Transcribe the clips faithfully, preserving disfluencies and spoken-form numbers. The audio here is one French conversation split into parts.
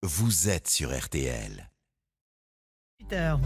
vous êtes sur R T L. huit heures.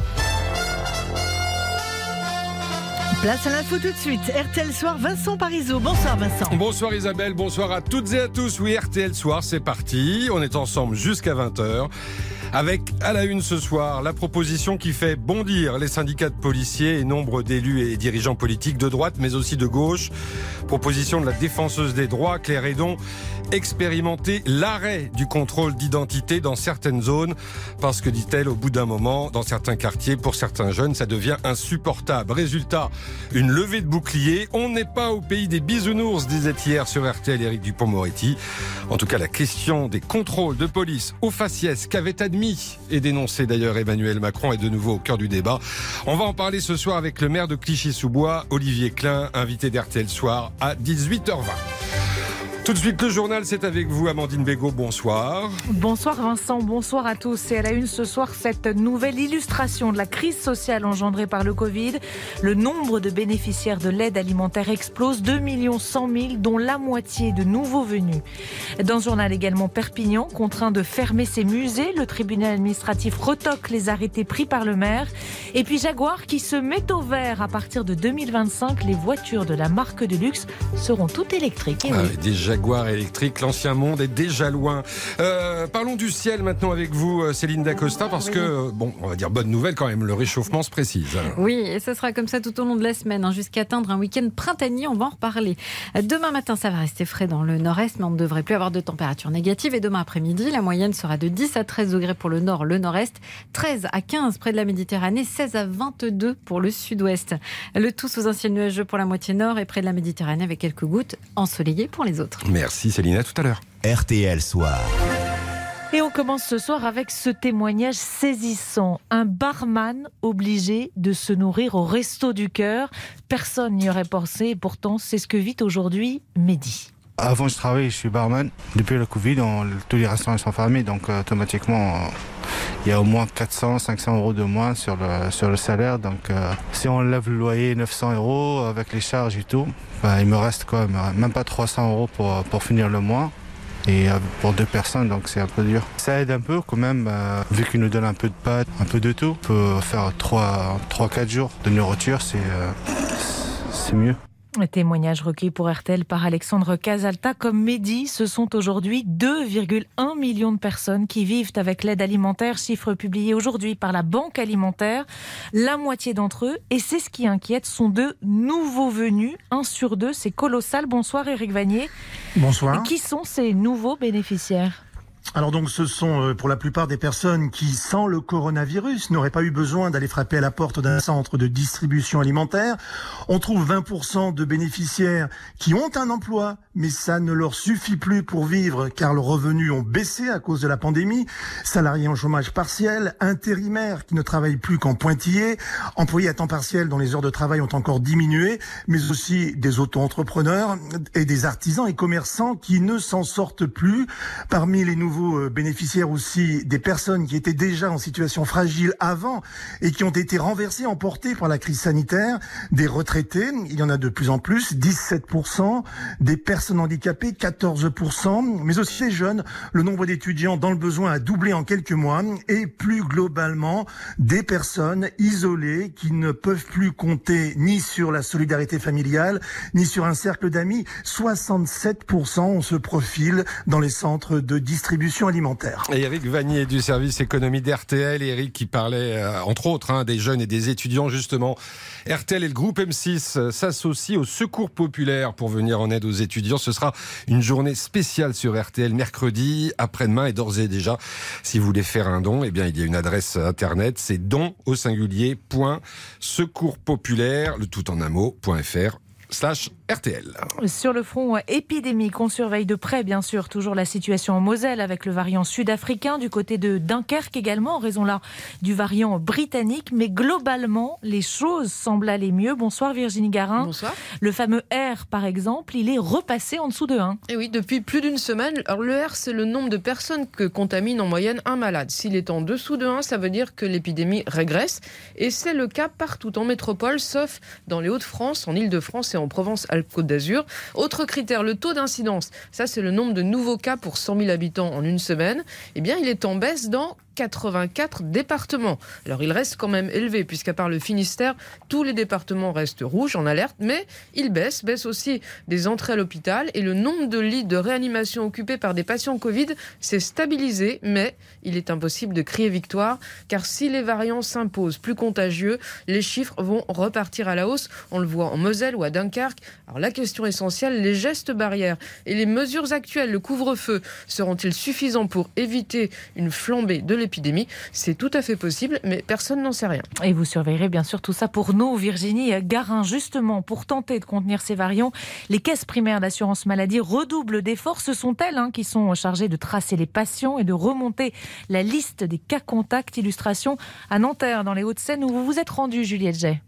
Place à l'info tout de suite. R T L Soir, Vincent Parisot. Bonsoir Vincent. Bonsoir Isabelle, bonsoir à toutes et à tous. Oui, R T L Soir, c'est parti. On est ensemble jusqu'à vingt heures. Avec à la une ce soir, la proposition qui fait bondir les syndicats de policiers et nombre d'élus et dirigeants politiques de droite mais aussi de gauche. Proposition de la défenseuse des droits, Claire Hédon, expérimenter l'arrêt du contrôle d'identité dans certaines zones parce que, dit-elle, au bout d'un moment, dans certains quartiers, pour certains jeunes, ça devient insupportable. Résultat, une levée de bouclier. On n'est pas au pays des bisounours, disait hier sur R T L Éric Dupond-Moretti. En tout cas, la question des contrôles de police au faciès qu'avait admis et dénoncé d'ailleurs Emmanuel Macron est de nouveau au cœur du débat. On va en parler ce soir avec le maire de Clichy-sous-Bois, Olivier Klein, invité d'R T L Soir à dix-huit heures vingt. Tout de suite, le journal, c'est avec vous, Amandine Bégaud, bonsoir. Bonsoir Vincent, bonsoir à tous. Et à la une ce soir, cette nouvelle illustration de la crise sociale engendrée par le Covid. Le nombre de bénéficiaires de l'aide alimentaire explose, deux millions cent mille, dont la moitié de nouveaux venus. Dans ce journal également, Perpignan, contraint de fermer ses musées. Le tribunal administratif retoque les arrêtés pris par le maire. Et puis Jaguar qui se met au vert. À partir de deux mille vingt-cinq, les voitures de la marque de luxe seront toutes électriques. Et oui. ah, déjà Jaguar électrique, l'ancien monde est déjà loin. Euh, parlons du ciel maintenant avec vous, Céline Dacosta, parce oui. que, bon, on va dire bonne nouvelle quand même, le réchauffement se précise. Oui, et ce sera comme ça tout au long de la semaine, hein, jusqu'à atteindre un week-end printanier, on va en reparler. Demain matin, ça va rester frais dans le nord-est, mais on ne devrait plus avoir de température négative. Et demain après-midi, la moyenne sera de dix à treize degrés pour le nord, le nord-est, treize à quinze près de la Méditerranée, seize à vingt-deux pour le sud-ouest. Le tout sous un ciel nuageux pour la moitié nord et près de la Méditerranée avec quelques gouttes ensoleillées pour les autres. Merci Céline, à tout à l'heure. R T L Soir. Et on commence ce soir avec ce témoignage saisissant. Un barman obligé de se nourrir au Resto du Cœur. Personne n'y aurait pensé et pourtant c'est ce que vit aujourd'hui Mehdi. Avant je travaillais, je suis barman. Depuis le Covid, on, tous les restaurants sont fermés, donc euh, automatiquement euh, il y a au moins quatre cents à cinq cents euros de moins sur le, sur le salaire. Donc euh, si on lève le loyer neuf cents euros avec les charges et tout, bah, il me reste quand même, même pas trois cents euros pour, pour finir le mois. Et euh, pour deux personnes, donc c'est un peu dur. Ça aide un peu quand même, euh, vu qu'ils nous donnent un peu de pâtes, un peu de tout. On peut faire trois à quatre jours de nourriture, c'est, euh, c'est mieux. Un témoignage recueilli pour R T L par Alexandre Casalta. Comme Mehdi, ce sont aujourd'hui deux virgule un millions de personnes qui vivent avec l'aide alimentaire, chiffre publié aujourd'hui par la Banque alimentaire. La moitié d'entre eux, et c'est ce qui inquiète, sont de nouveaux venus. Un sur deux, c'est colossal. Bonsoir Éric Vanier. Bonsoir. Et qui sont ces nouveaux bénéficiaires ? Alors donc ce sont pour la plupart des personnes qui, sans le coronavirus, n'auraient pas eu besoin d'aller frapper à la porte d'un centre de distribution alimentaire. On trouve vingt pour cent de bénéficiaires qui ont un emploi, mais ça ne leur suffit plus pour vivre car leurs revenus ont baissé à cause de la pandémie. Salariés en chômage partiel, intérimaires qui ne travaillent plus qu'en pointillés, employés à temps partiel dont les heures de travail ont encore diminué, mais aussi des auto-entrepreneurs et des artisans et commerçants qui ne s'en sortent plus. Parmi les nouveaux bénéficiaires aussi, des personnes qui étaient déjà en situation fragile avant et qui ont été renversées, emportées par la crise sanitaire, des retraités, il y en a de plus en plus, dix-sept pour cent, des personnes handicapées, quatorze pour cent, mais aussi les jeunes. Le nombre d'étudiants dans le besoin a doublé en quelques mois et plus globalement, des personnes isolées qui ne peuvent plus compter ni sur la solidarité familiale, ni sur un cercle d'amis. soixante-sept pour cent ont ce profil dans les centres de distribution alimentaire. Et Éric Vanier du service économie d'R T L, Éric qui parlait euh, entre autres hein, des jeunes et des étudiants justement. R T L et le groupe M six s'associent au Secours Populaire pour venir en aide aux étudiants. Ce sera une journée spéciale sur R T L mercredi après-demain et d'ores et déjà si vous voulez faire un don, eh bien il y a une adresse internet, c'est don au singulier point secours populaire le tout en un mot point fr slash R T L. Sur le front épidémique, on surveille de près, bien sûr, toujours la situation en Moselle avec le variant sud-africain, du côté de Dunkerque également, en raison là du variant britannique. Mais globalement, les choses semblent aller mieux. Bonsoir Virginie Garin. Bonsoir. Le fameux R, par exemple, il est repassé en dessous de un. Et oui, depuis plus d'une semaine. Alors le R, c'est le nombre de personnes que contamine en moyenne un malade. S'il est en dessous de un, ça veut dire que l'épidémie régresse. Et c'est le cas partout en métropole, sauf dans les Hauts-de-France, en Île-de-France et en Provence-Alpes. Alpes-Côte d'Azur. Autre critère, le taux d'incidence. Ça, c'est le nombre de nouveaux cas pour cent mille habitants en une semaine. Eh bien, il est en baisse dans quatre-vingt-quatre départements. Alors il reste quand même élevé puisqu'à part le Finistère, tous les départements restent rouges en alerte, mais il baisse, baisse aussi des entrées à l'hôpital et le nombre de lits de réanimation occupés par des patients Covid s'est stabilisé, mais il est impossible de crier victoire car si les variants s'imposent plus contagieux, les chiffres vont repartir à la hausse. On le voit en Moselle ou à Dunkerque. Alors la question essentielle, les gestes barrières et les mesures actuelles, le couvre-feu, seront-ils suffisants pour éviter une flambée de l'épidémie? C'est tout à fait possible, mais personne n'en sait rien. Et vous surveillerez bien sûr tout ça pour nous, Virginie Garin. Justement, pour tenter de contenir ces variants, les caisses primaires d'assurance maladie redoublent d'efforts. Ce sont elles hein, qui sont chargées de tracer les patients et de remonter la liste des cas contacts. Illustration à Nanterre, dans les Hauts-de-Seine, où vous vous êtes rendu, Juliette Jay.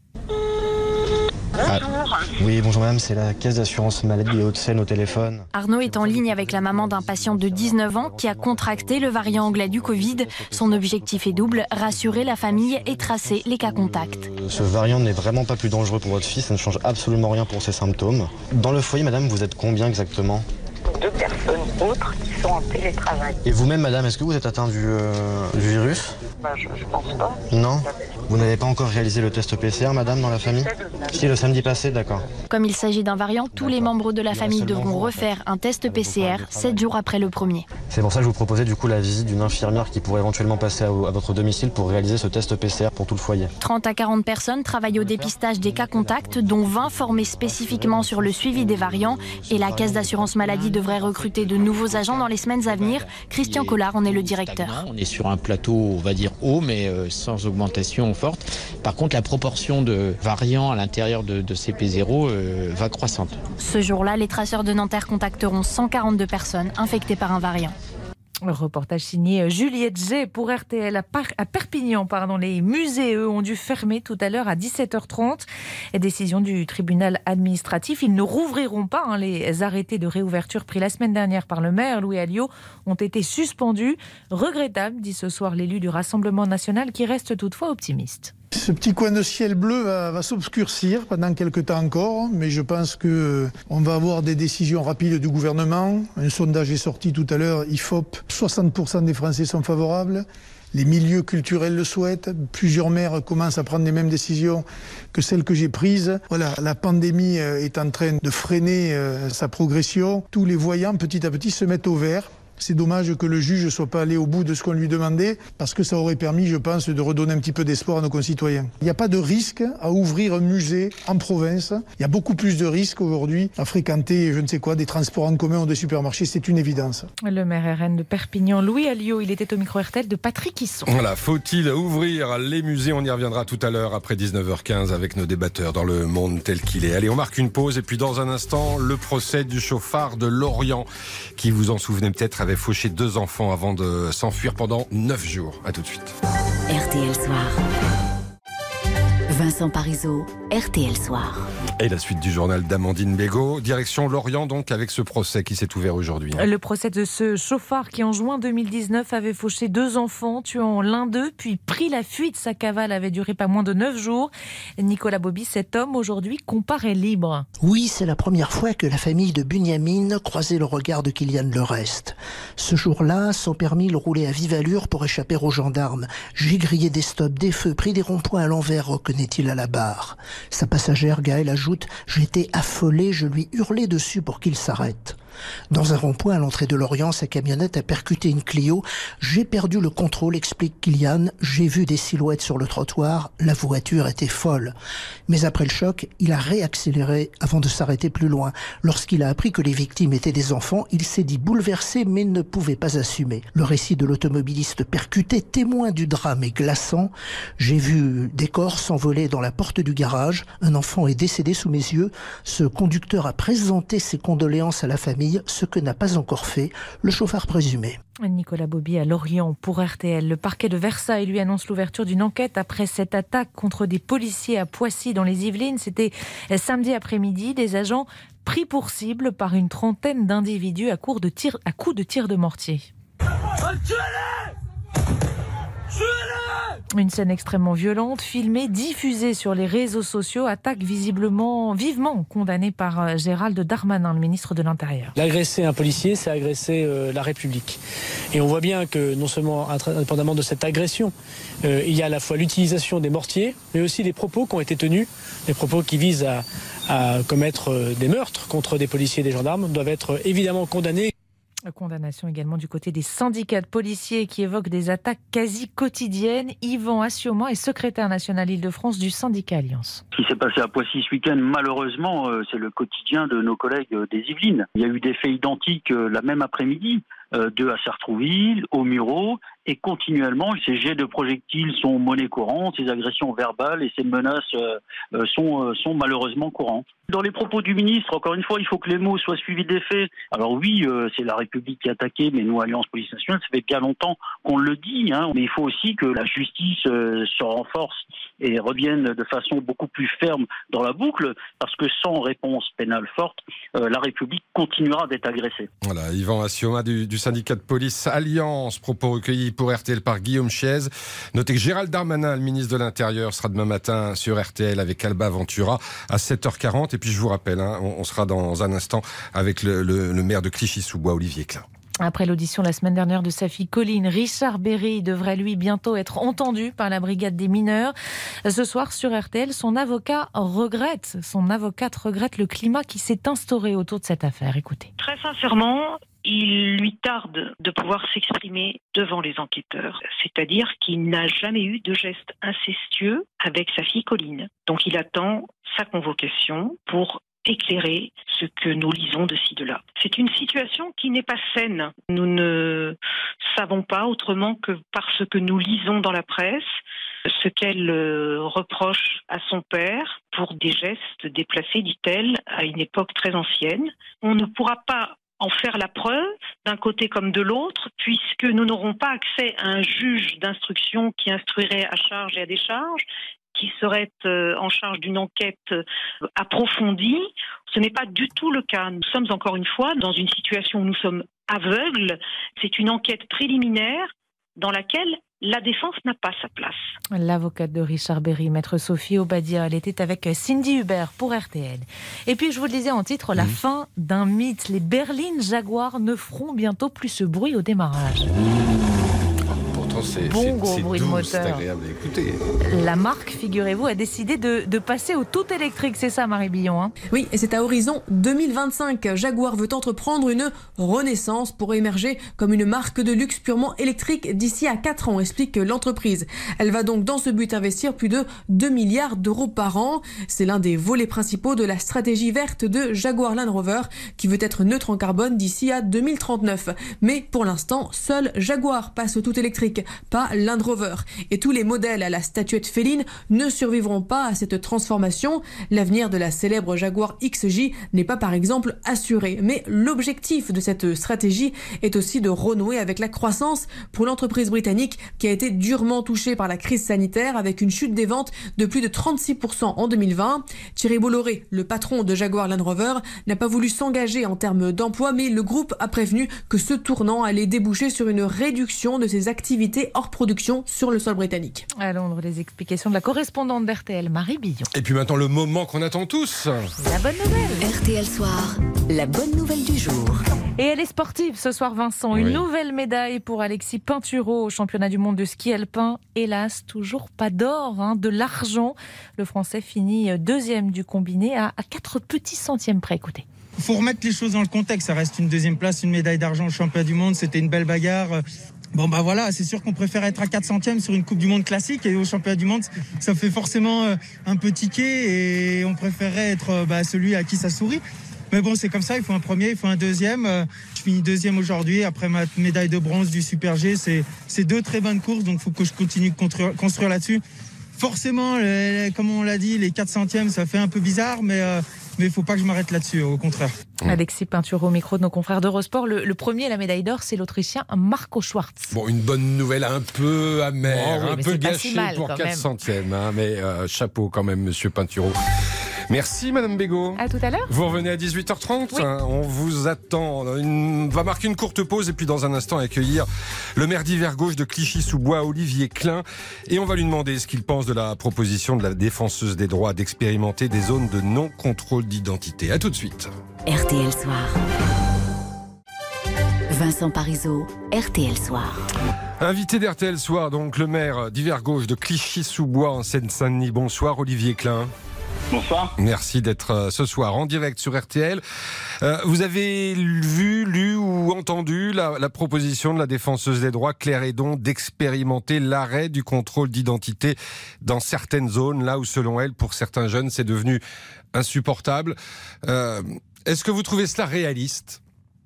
Ah, oui, bonjour madame, c'est la caisse d'assurance maladie des Hauts-de-Seine au téléphone. Arnaud est en ligne avec la maman d'un patient de dix-neuf ans qui a contracté le variant anglais du Covid. Son objectif est double, rassurer la famille et tracer les cas contacts. Euh, ce variant n'est vraiment pas plus dangereux pour votre fils, ça ne change absolument rien pour ses symptômes. Dans le foyer, madame, vous êtes combien exactement ? Deux personnes autres qui sont en télétravail. Et vous-même, madame, est-ce que vous êtes atteint du, euh, du virus ? Bah, je, je pense pas. Non ? Vous n'avez pas encore réalisé le test P C R, madame, dans la famille ? Si, le samedi passé, d'accord. Comme il s'agit d'un variant, tous les membres de la famille devront refaire un test P C R sept jours après le premier. C'est pour ça que je vous proposais du coup la visite d'une infirmière qui pourrait éventuellement passer à, à votre domicile pour réaliser ce test P C R pour tout le foyer. trente à quarante personnes travaillent au dépistage des cas contacts, dont vingt formés spécifiquement sur le suivi des variants. Et la caisse d'assurance maladie devrait recruter de nouveaux agents dans les semaines à venir. Christian Collard en est le directeur. On est sur un plateau, on va dire haut, mais sans augmentation forte. Par contre, la proportion de variants à l'intérieur de, de C P zéro euh, va croissante. Ce jour-là, les traceurs de Nanterre contacteront cent quarante-deux personnes infectées par un variant. Le reportage signé Juliette G pour R T L à, Par- à Perpignan. Pardon. Les musées, eux, ont dû fermer tout à l'heure à dix-sept heures trente. Et décision du tribunal administratif. Ils ne rouvriront pas. Hein. Les arrêtés de réouverture pris la semaine dernière par le maire Louis Alliot ont été suspendus. Regrettable, dit ce soir l'élu du Rassemblement national qui reste toutefois optimiste. Ce petit coin de ciel bleu va, va s'obscurcir pendant quelques temps encore, mais je pense qu'on va avoir des décisions rapides du gouvernement. Un sondage est sorti tout à l'heure, I F O P, soixante pour cent des Français sont favorables. Les milieux culturels le souhaitent. Plusieurs maires commencent à prendre les mêmes décisions que celles que j'ai prises. Voilà, la pandémie est en train de freiner sa progression. Tous les voyants, petit à petit, se mettent au vert. C'est dommage que le juge ne soit pas allé au bout de ce qu'on lui demandait, parce que ça aurait permis, je pense, de redonner un petit peu d'espoir à nos concitoyens. Il n'y a pas de risque à ouvrir un musée en province. Il y a beaucoup plus de risques aujourd'hui à fréquenter, je ne sais quoi, des transports en commun ou des supermarchés. C'est une évidence. Le maire R N de Perpignan, Louis Alliot, il était au micro-R T L de Patrick Hisson. Voilà, faut-il ouvrir les musées ? On y reviendra tout à l'heure après dix-neuf heures quinze avec nos débatteurs dans le monde tel qu'il est. Allez, on marque une pause et puis dans un instant, le procès du chauffard de Lorient qui, vous en souvenez peut-être, avait fauché deux enfants avant de s'enfuir pendant neuf jours. À tout de suite. R T L Soir. Vincent Parisot, R T L Soir. Et la suite du journal d'Amandine Bégaud. Direction Lorient, donc, avec ce procès qui s'est ouvert aujourd'hui. Le procès de ce chauffard qui, en juin deux mille dix-neuf, avait fauché deux enfants, tuant l'un d'eux, puis pris la fuite. Sa cavale avait duré pas moins de neuf jours. Nicolas Bobby, cet homme, aujourd'hui, comparaît libre. Oui, c'est la première fois que la famille de Bunyamin croisait le regard de Kylian Lerest. Ce jour-là, son permis le roulait à vive allure pour échapper aux gendarmes. J'ai grillé des stops, des feux, pris des ronds-points à l'envers, reconnaît-il à la barre. Sa passagère, Gaëlle, ajoute « J'étais affolé, je lui hurlais dessus pour qu'il s'arrête ». Dans un rond-point à l'entrée de Lorient, sa camionnette a percuté une Clio. J'ai perdu le contrôle, explique Kylian. J'ai vu des silhouettes sur le trottoir. La voiture était folle. Mais après le choc, il a réaccéléré avant de s'arrêter plus loin. Lorsqu'il a appris que les victimes étaient des enfants, il s'est dit bouleversé mais ne pouvait pas assumer. Le récit de l'automobiliste percuté, témoin du drame, est glaçant. J'ai vu des corps s'envoler dans la porte du garage. Un enfant est décédé sous mes yeux. Ce conducteur a présenté ses condoléances à la famille, ce que n'a pas encore fait le chauffard présumé. Nicolas Bobby à Lorient pour R T L. Le parquet de Versailles lui annonce l'ouverture d'une enquête après cette attaque contre des policiers à Poissy dans les Yvelines. C'était samedi après-midi. Des agents pris pour cible par une trentaine d'individus à coups de tir, à coups de tir de mortier. Une scène extrêmement violente, filmée, diffusée sur les réseaux sociaux, attaque visiblement, vivement condamnée par Gérald Darmanin, le ministre de l'Intérieur. L'agresser un policier, c'est agresser euh, la République. Et on voit bien que non seulement, indépendamment de cette agression, euh, il y a à la fois l'utilisation des mortiers, mais aussi des propos qui ont été tenus, des propos qui visent à, à commettre des meurtres contre des policiers et des gendarmes, doivent être évidemment condamnés. Condamnation également du côté des syndicats de policiers qui évoquent des attaques quasi quotidiennes. Yvan Assioma est secrétaire national Île-de-France du syndicat Alliance. Ce qui s'est passé à Poissy ce week-end, malheureusement, c'est le quotidien de nos collègues des Yvelines. Il y a eu des faits identiques la même après-midi, deux à Sartrouville, au Mureau, et continuellement, ces jets de projectiles sont monnaie courante, ces agressions verbales et ces menaces euh, sont, euh, sont malheureusement courantes. Dans les propos du ministre, encore une fois, il faut que les mots soient suivis des faits. Alors oui, euh, c'est la République qui est attaquée, mais nous, Alliance Police Nationale, ça fait bien longtemps qu'on le dit, hein, mais il faut aussi que la justice euh, se renforce et revienne de façon beaucoup plus ferme dans la boucle, parce que sans réponse pénale forte, euh, la République continuera d'être agressée. Voilà, Yvan Assioma du, du syndicat de police Alliance, propos recueillis pour R T L par Guillaume Chiez. Notez que Gérald Darmanin, le ministre de l'Intérieur, sera demain matin sur R T L avec Alba Ventura à sept heures quarante. Et puis je vous rappelle, hein, on, on sera dans un instant avec le, le, le maire de Clichy-sous-Bois, Olivier Klein. Après l'audition la semaine dernière de sa fille Colline, Richard Berry devrait lui bientôt être entendu par la brigade des mineurs. Ce soir sur R T L, son avocat regrette, son avocate regrette le climat qui s'est instauré autour de cette affaire. Écoutez. Très sincèrement, il lui tarde de pouvoir s'exprimer devant les enquêteurs. C'est-à-dire qu'il n'a jamais eu de geste incestueux avec sa fille Colline. Donc il attend sa convocation pour éclairer ce que nous lisons de ci, de là. C'est une situation qui n'est pas saine. Nous ne savons pas autrement que par ce que nous lisons dans la presse, ce qu'elle reproche à son père pour des gestes déplacés, dit-elle, à une époque très ancienne. On ne pourra pas en faire la preuve d'un côté comme de l'autre, puisque nous n'aurons pas accès à un juge d'instruction qui instruirait à charge et à décharge, qui serait euh, en charge d'une enquête euh, approfondie. Ce n'est pas du tout le cas. Nous sommes encore une fois dans une situation où nous sommes aveugles. C'est une enquête préliminaire dans laquelle la défense n'a pas sa place. L'avocate de Richard Berry, maître Sophie Obadia, elle était avec Cindy Hubert pour R T L. Et puis je vous le disais en titre, la mmh. fin d'un mythe. Les berlines Jaguar ne feront bientôt plus ce bruit au démarrage. C'est, bon c'est, gros c'est bruit doux, de moteur. C'est agréable à écouter. La marque, figurez-vous, a décidé de, de passer au tout électrique. C'est ça, Marie Billon, hein ? Oui, et c'est à horizon deux mille vingt-cinq. Jaguar veut entreprendre une renaissance pour émerger comme une marque de luxe purement électrique d'ici à quatre ans, explique l'entreprise. Elle va donc dans ce but investir plus de deux milliards d'euros par an. C'est l'un des volets principaux de la stratégie verte de Jaguar Land Rover qui veut être neutre en carbone d'ici à deux mille trente-neuf. Mais pour l'instant, seul Jaguar passe au tout électrique, pas Land Rover. Et tous les modèles à la statuette féline ne survivront pas à cette transformation. L'avenir de la célèbre Jaguar X J n'est pas par exemple assuré. Mais l'objectif de cette stratégie est aussi de renouer avec la croissance pour l'entreprise britannique qui a été durement touchée par la crise sanitaire avec une chute des ventes de plus de trente-six pour cent en deux mille vingt. Thierry Bolloré, le patron de Jaguar Land Rover, n'a pas voulu s'engager en termes d'emploi, mais le groupe a prévenu que ce tournant allait déboucher sur une réduction de ses activités hors production sur le sol britannique. À Londres, les explications de la correspondante d'R T L, Marie Billon. Et puis maintenant, le moment qu'on attend tous. La bonne nouvelle. R T L Soir, la bonne nouvelle du jour. Et elle est sportive ce soir, Vincent. Une oui. nouvelle médaille pour Alexis Pinturault au championnat du monde de ski alpin. Hélas, toujours pas d'or, hein, de l'argent. Le Français finit deuxième du combiné à, à quatre petits centièmes près. Écoutez. Il faut remettre les choses dans le contexte. Ça reste une deuxième place, une médaille d'argent au championnat du monde. C'était une belle bagarre. Bon bah voilà, c'est sûr qu'on préfère être à quatre centièmes sur une Coupe du Monde classique et au championnat du monde, ça fait forcément un peu tiquer et on préférerait être bah, celui à qui ça sourit. Mais bon, c'est comme ça, il faut un premier, il faut un deuxième. Je finis deuxième aujourd'hui, après ma médaille de bronze du Super G. C'est, c'est deux très bonnes courses, donc il faut que je continue de construire, construire là-dessus. Forcément, les, comme on l'a dit, les quatre centièmes, ça fait un peu bizarre, mais... Euh, Mais il ne faut pas que je m'arrête là-dessus, au contraire. Alexis Pinturault au micro de nos confrères d'Eurosport. Le, le premier à la médaille d'or, c'est l'Autrichien Marco Schwartz. Bon, une bonne nouvelle un peu amère, oh oui, un peu gâchée si pour quatre centièmes. Hein, mais euh, chapeau quand même, monsieur Pinturault. Merci Madame Bégaud. À tout à l'heure. Vous revenez à dix-huit heures trente. Oui. On vous attend. On va marquer une courte pause et puis dans un instant accueillir le maire d'Hiver-Gauche de Clichy-sous-Bois, Olivier Klein. Et on va lui demander ce qu'il pense de la proposition de la défenseuse des droits d'expérimenter des zones de non-contrôle d'identité. À tout de suite. R T L Soir. Vincent Parisot, R T L Soir. Invité d'R T L Soir, donc le maire d'Hiver-Gauche de Clichy-sous-Bois en Seine-Saint-Denis. Bonsoir Olivier Klein. Bonsoir. Merci d'être euh, ce soir en direct sur R T L. Euh, vous avez vu, lu ou entendu la, la proposition de la défenseuse des droits Claire Hédon d'expérimenter l'arrêt du contrôle d'identité dans certaines zones, là où selon elle, pour certains jeunes, c'est devenu insupportable. Euh, est-ce que vous trouvez cela réaliste ?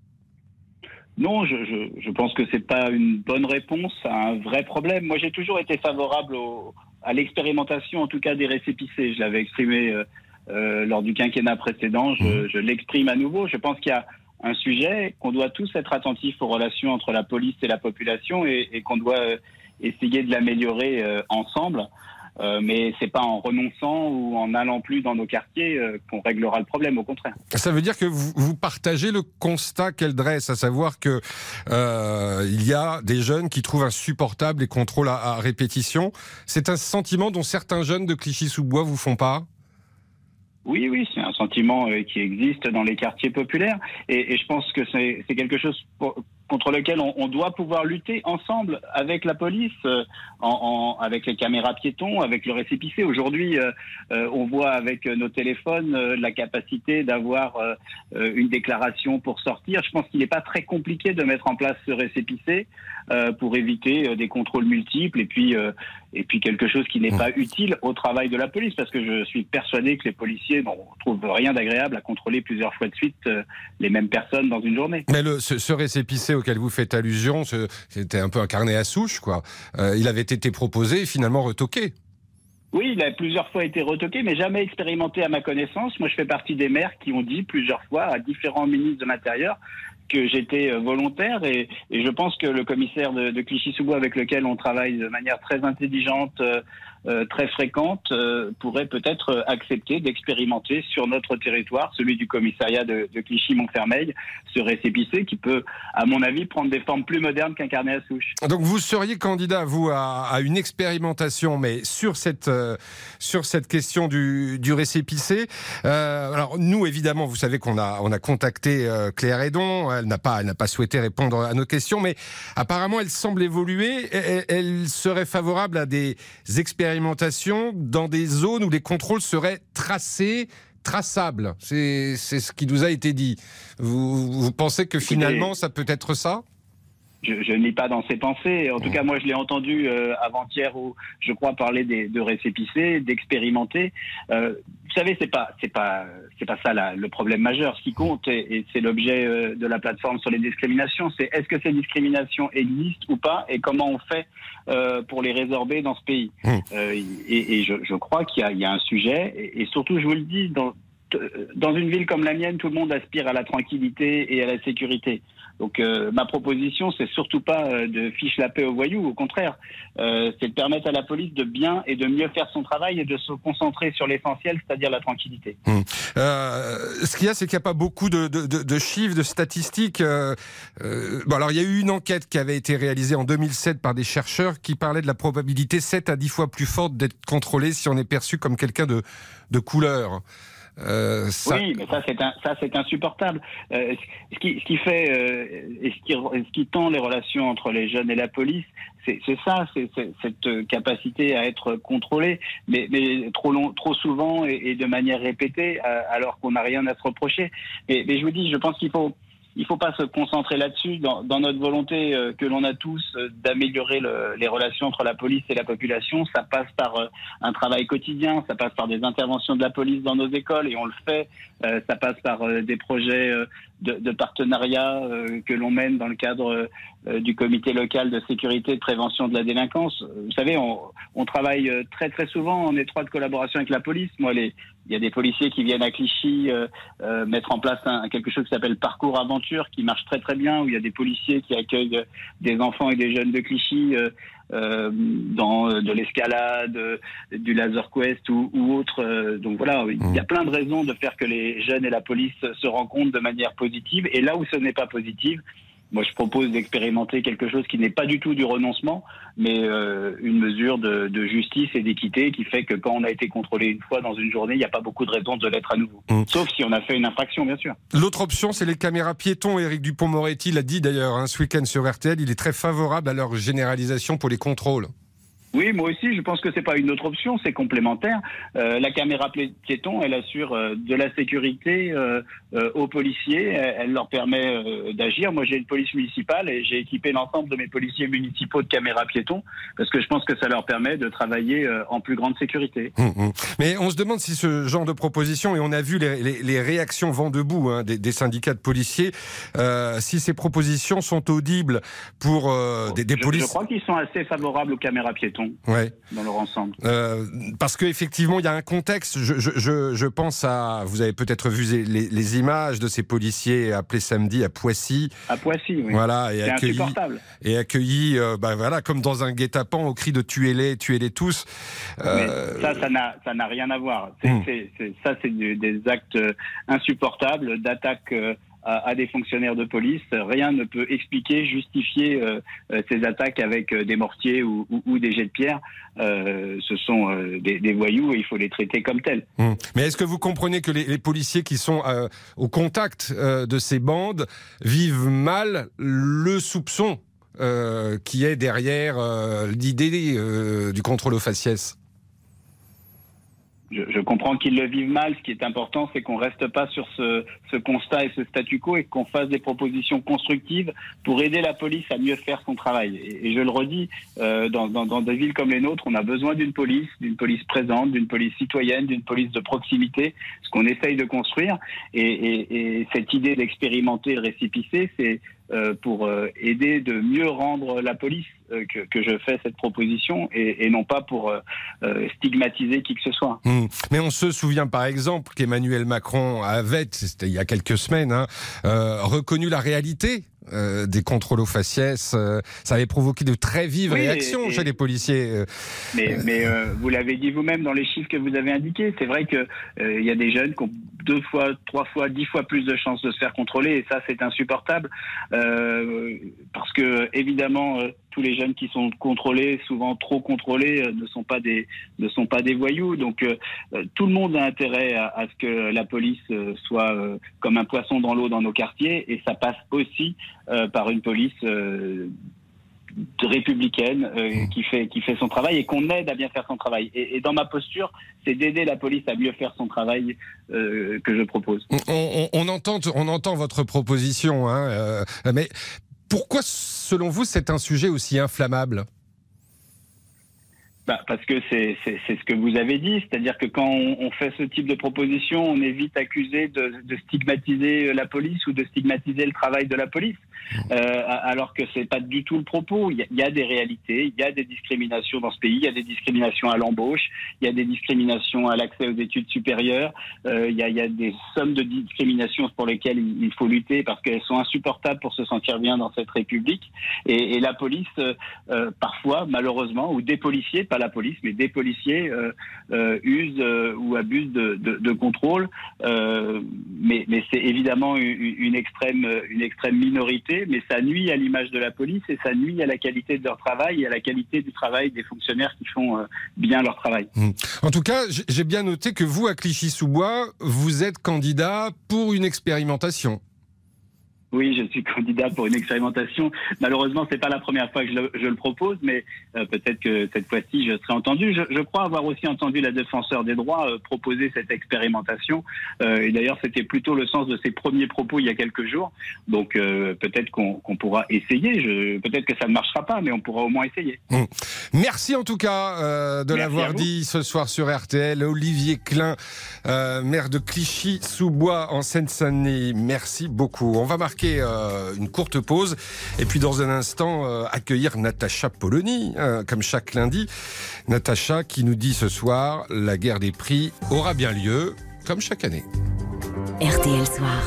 Non, je, je, je pense que c'est pas une bonne réponse à un vrai problème. Moi, j'ai toujours été favorable au, à l'expérimentation, en tout cas des récépissés. Je l'avais exprimé euh, euh, lors du quinquennat précédent. Je, je l'exprime à nouveau. Je pense qu'il y a un sujet qu'on doit tous être attentifs aux relations entre la police et la population et, et qu'on doit euh, essayer de l'améliorer euh, ensemble. Euh, mais c'est pas en renonçant ou en allant plus dans nos quartiers euh, qu'on réglera le problème, au contraire. Ça veut dire que vous, vous partagez le constat qu'elle dresse, à savoir que euh, il y a des jeunes qui trouvent insupportables les contrôles à, à répétition. C'est un sentiment dont certains jeunes de Clichy-sous-Bois vous font part ? Oui, oui, c'est un sentiment euh, qui existe dans les quartiers populaires et, et je pense que c'est, c'est quelque chose pour, contre lequel on, on doit pouvoir lutter ensemble avec la police, euh, en, en, avec les caméras piétons, avec le récépissé. Aujourd'hui, euh, euh, on voit avec nos téléphones euh, la capacité d'avoir euh, une déclaration pour sortir. Je pense qu'il n'est pas très compliqué de mettre en place ce récépissé euh, pour éviter euh, des contrôles multiples et puis, euh, et puis quelque chose qui n'est pas utile au travail de la police, parce que je suis persuadé que les policiers ne trouvent rien d'agréable à contrôler plusieurs fois de suite euh, les mêmes personnes dans une journée. Mais le, ce, ce récépissé auquel vous faites allusion, ce, c'était un peu un carnet à souche, quoi. Euh, il avait été proposé et finalement retoqué. Oui, il a plusieurs fois été retoqué, mais jamais expérimenté à ma connaissance. Moi, je fais partie des maires qui ont dit plusieurs fois à différents ministres de l'Intérieur que j'étais volontaire et, et je pense que le commissaire de, de Clichy-sous-Bois avec lequel on travaille de manière très intelligente, euh, euh, très fréquente, euh, pourrait peut-être accepter d'expérimenter sur notre territoire, celui du commissariat de, de Clichy-Montfermeil, ce récépissé qui peut, à mon avis, prendre des formes plus modernes qu'un carnet à souche. Donc vous seriez candidat, vous, à, à une expérimentation, mais sur cette, euh, sur cette question du, du récépissé. Euh, alors nous, évidemment, vous savez qu'on a, on a contacté euh, Claire Hédon. Elle n'a pas, elle n'a pas souhaité répondre à nos questions, mais apparemment, elle semble évoluer. Elle, elle serait favorable à des expérimentations dans des zones où les contrôles seraient tracés, traçables. C'est, c'est ce qui nous a été dit. Vous, vous pensez que finalement, ça peut être ça ? Je, je n'ai pas dans ses pensées. En tout cas, moi, je l'ai entendu euh, avant-hier où je crois parler des, de récépissés, d'expérimenter. Euh, vous savez, c'est pas, c'est pas, c'est pas ça la, le problème majeur. Ce qui compte, et, et c'est l'objet euh, de la plateforme sur les discriminations, c'est est-ce que ces discriminations existent ou pas, et comment on fait euh, pour les résorber dans ce pays. Mmh. Euh, et, et je, je crois qu'il y a, il y a un sujet, et, et surtout, je vous le dis, dans dans une ville comme la mienne, tout le monde aspire à la tranquillité et à la sécurité. Donc euh, ma proposition, c'est surtout pas euh, de fiche la paix aux voyous, au contraire, euh, c'est de permettre à la police de bien et de mieux faire son travail et de se concentrer sur l'essentiel, c'est-à-dire la tranquillité. Mmh. Euh, ce qu'il y a, c'est qu'il n'y a pas beaucoup de, de, de, de chiffres, de statistiques. Euh, euh, bon, alors il y a eu une enquête qui avait été réalisée en deux mille sept par des chercheurs qui parlaient de la probabilité sept à dix fois plus forte d'être contrôlé si on est perçu comme quelqu'un de, de couleur. Euh, ça... Oui, mais ça c'est un, ça c'est insupportable. Euh, ce qui, ce qui fait euh, et ce qui, ce qui tend les relations entre les jeunes et la police, c'est, c'est ça, c'est, c'est cette capacité à être contrôlé, mais, mais trop long, trop souvent et, et de manière répétée, alors qu'on n'a rien à se reprocher. Mais, mais je vous dis, je pense qu'il faut. Il ne faut pas se concentrer là-dessus dans, dans notre volonté euh, que l'on a tous euh, d'améliorer le, les relations entre la police et la population. Ça passe par euh, un travail quotidien, ça passe par des interventions de la police dans nos écoles et on le fait. Euh, ça passe par euh, des projets euh, de, de partenariat euh, que l'on mène dans le cadre euh, du comité local de sécurité et de prévention de la délinquance. Vous savez, on, on travaille très très souvent en étroite collaboration avec la police. Moi, les, Il y a des policiers qui viennent à Clichy euh, euh, mettre en place un, quelque chose qui s'appelle Parcours Aventure, qui marche très très bien, où il y a des policiers qui accueillent des enfants et des jeunes de Clichy euh, euh, dans euh, de l'escalade, euh, du Laser Quest ou, ou autre. Euh, donc voilà, il y a plein de raisons de faire que les jeunes et la police se rencontrent de manière positive. Et là où ce n'est pas positif, moi, je propose d'expérimenter quelque chose qui n'est pas du tout du renoncement, mais euh, une mesure de, de justice et d'équité qui fait que quand on a été contrôlé une fois dans une journée, il n'y a pas beaucoup de raisons de l'être à nouveau. Mmh. Sauf si on a fait une infraction, bien sûr. L'autre option, c'est les caméras piétons. Éric Dupond-Moretti l'a dit d'ailleurs hein, ce week-end sur R T L. Il est très favorable à leur généralisation pour les contrôles. Oui, moi aussi, je pense que c'est pas une autre option, c'est complémentaire. Euh, la caméra piéton, elle assure euh, de la sécurité euh, euh, aux policiers, elle, elle leur permet euh, d'agir. Moi, j'ai une police municipale et j'ai équipé l'ensemble de mes policiers municipaux de caméras piétons parce que je pense que ça leur permet de travailler euh, en plus grande sécurité. Mmh, mmh. Mais on se demande si ce genre de proposition, et on a vu les, les, les réactions vent debout hein, des, des syndicats de policiers, euh, si ces propositions sont audibles pour euh, des, des policiers. Je crois qu'ils sont assez favorables aux caméras piétons. Ouais. Dans leur ensemble. Euh, parce qu'effectivement, il y a un contexte. Je, je, je, je pense à. Vous avez peut-être vu les, les images de ces policiers appelés samedi à Poissy. À Poissy, oui. Voilà, et c'est accueillis, insupportable. Et accueillis, euh, bah, voilà, comme dans un guet-apens au cri de tuez-les, tuez-les tous. Euh... Mais ça, ça n'a, ça n'a rien à voir. C'est, mmh. c'est, c'est, ça, c'est du, des actes insupportables d'attaque. Euh, à des fonctionnaires de police. Rien ne peut expliquer, justifier euh, ces attaques avec euh, des mortiers ou, ou, ou des jets de pierre. Euh, ce sont euh, des, des voyous et il faut les traiter comme tels. Mmh. Mais est-ce que vous comprenez que les, les policiers qui sont euh, au contact euh, de ces bandes vivent mal le soupçon euh, qui est derrière euh, l'idée euh, du contrôle aux faciès ? Je, je comprends qu'ils le vivent mal. Ce qui est important, c'est qu'on reste pas sur ce, ce constat et ce statu quo et qu'on fasse des propositions constructives pour aider la police à mieux faire son travail. Et, et je le redis, euh, dans, dans, dans des villes comme les nôtres, on a besoin d'une police, d'une police présente, d'une police citoyenne, d'une police de proximité, ce qu'on essaye de construire. Et, et, et cette idée d'expérimenter le récépissé, c'est euh, pour euh, aider de mieux rendre la police euh, que, que je fais cette proposition et, et non pas pour euh, euh, stigmatiser qui que ce soit. Mmh. Mais on se souvient par exemple qu'Emmanuel Macron avait, c'était il y a quelques semaines, hein, euh, reconnu la réalité Euh, des contrôles aux faciès. Euh, ça avait provoqué de très vives oui, réactions et, et, chez les policiers. Euh, mais mais euh, vous l'avez dit vous-même dans les chiffres que vous avez indiqués. C'est vrai qu'il euh, y a des jeunes qui ont deux fois, trois fois, dix fois plus de chances de se faire contrôler et ça, c'est insupportable. Euh, parce que, évidemment, euh, tous les jeunes qui sont contrôlés, souvent trop contrôlés, euh, ne sont pas des ne sont pas des voyous. Donc, euh, tout le monde a intérêt à, à ce que la police euh, soit euh, comme un poisson dans l'eau dans nos quartiers et ça passe aussi Euh, par une police euh, républicaine euh, qui fait qui fait son travail et qu'on aide à bien faire son travail. Et, et dans ma posture, c'est d'aider la police à mieux faire son travail euh, que je propose. On, on, on entend on entend votre proposition, hein, euh, mais pourquoi, selon vous, c'est un sujet aussi inflammable ? Bah, parce que c'est, c'est, c'est ce que vous avez dit, c'est-à-dire que quand on, on fait ce type de proposition, on est vite accusé de, de stigmatiser la police ou de stigmatiser le travail de la police, euh, alors que c'est pas du tout le propos. Il y a, il y a des réalités, il y a des discriminations dans ce pays, il y a des discriminations à l'embauche, il y a des discriminations à l'accès aux études supérieures, euh, il y a, il y a des sommes de discriminations pour lesquelles il, il faut lutter parce qu'elles sont insupportables pour se sentir bien dans cette République. Et, et la police, euh, euh, parfois, malheureusement, ou des policiers, pas la police, mais des policiers euh, euh, usent euh, ou abusent de, de, de contrôle. Euh, mais, mais c'est évidemment une, une, extrême, une extrême minorité, mais ça nuit à l'image de la police et ça nuit à la qualité de leur travail et à la qualité du travail des fonctionnaires qui font euh, bien leur travail. Mmh. En tout cas, j'ai bien noté que vous, à Clichy-sous-Bois, vous êtes candidat pour une expérimentation. Oui, je suis candidat pour une expérimentation. Malheureusement, c'est pas la première fois que je le, je le propose, mais euh, peut-être que cette fois-ci, je serai entendu. Je, je crois avoir aussi entendu la défenseure des droits euh, proposer cette expérimentation. Euh, et d'ailleurs, c'était plutôt le sens de ses premiers propos il y a quelques jours. Donc, euh, peut-être qu'on, qu'on pourra essayer. Je, peut-être que ça ne marchera pas, mais on pourra au moins essayer. Mmh. Merci en tout cas euh, de Merci l'avoir dit ce soir sur R T L. Olivier Klein, euh, maire de Clichy-sous-Bois en Seine-Saint-Denis. Merci beaucoup. On va marquer euh, une courte pause et puis dans un instant euh, accueillir Natacha Polony, euh, comme chaque lundi. Natacha qui nous dit ce soir la guerre des prix aura bien lieu, comme chaque année. R T L Soir.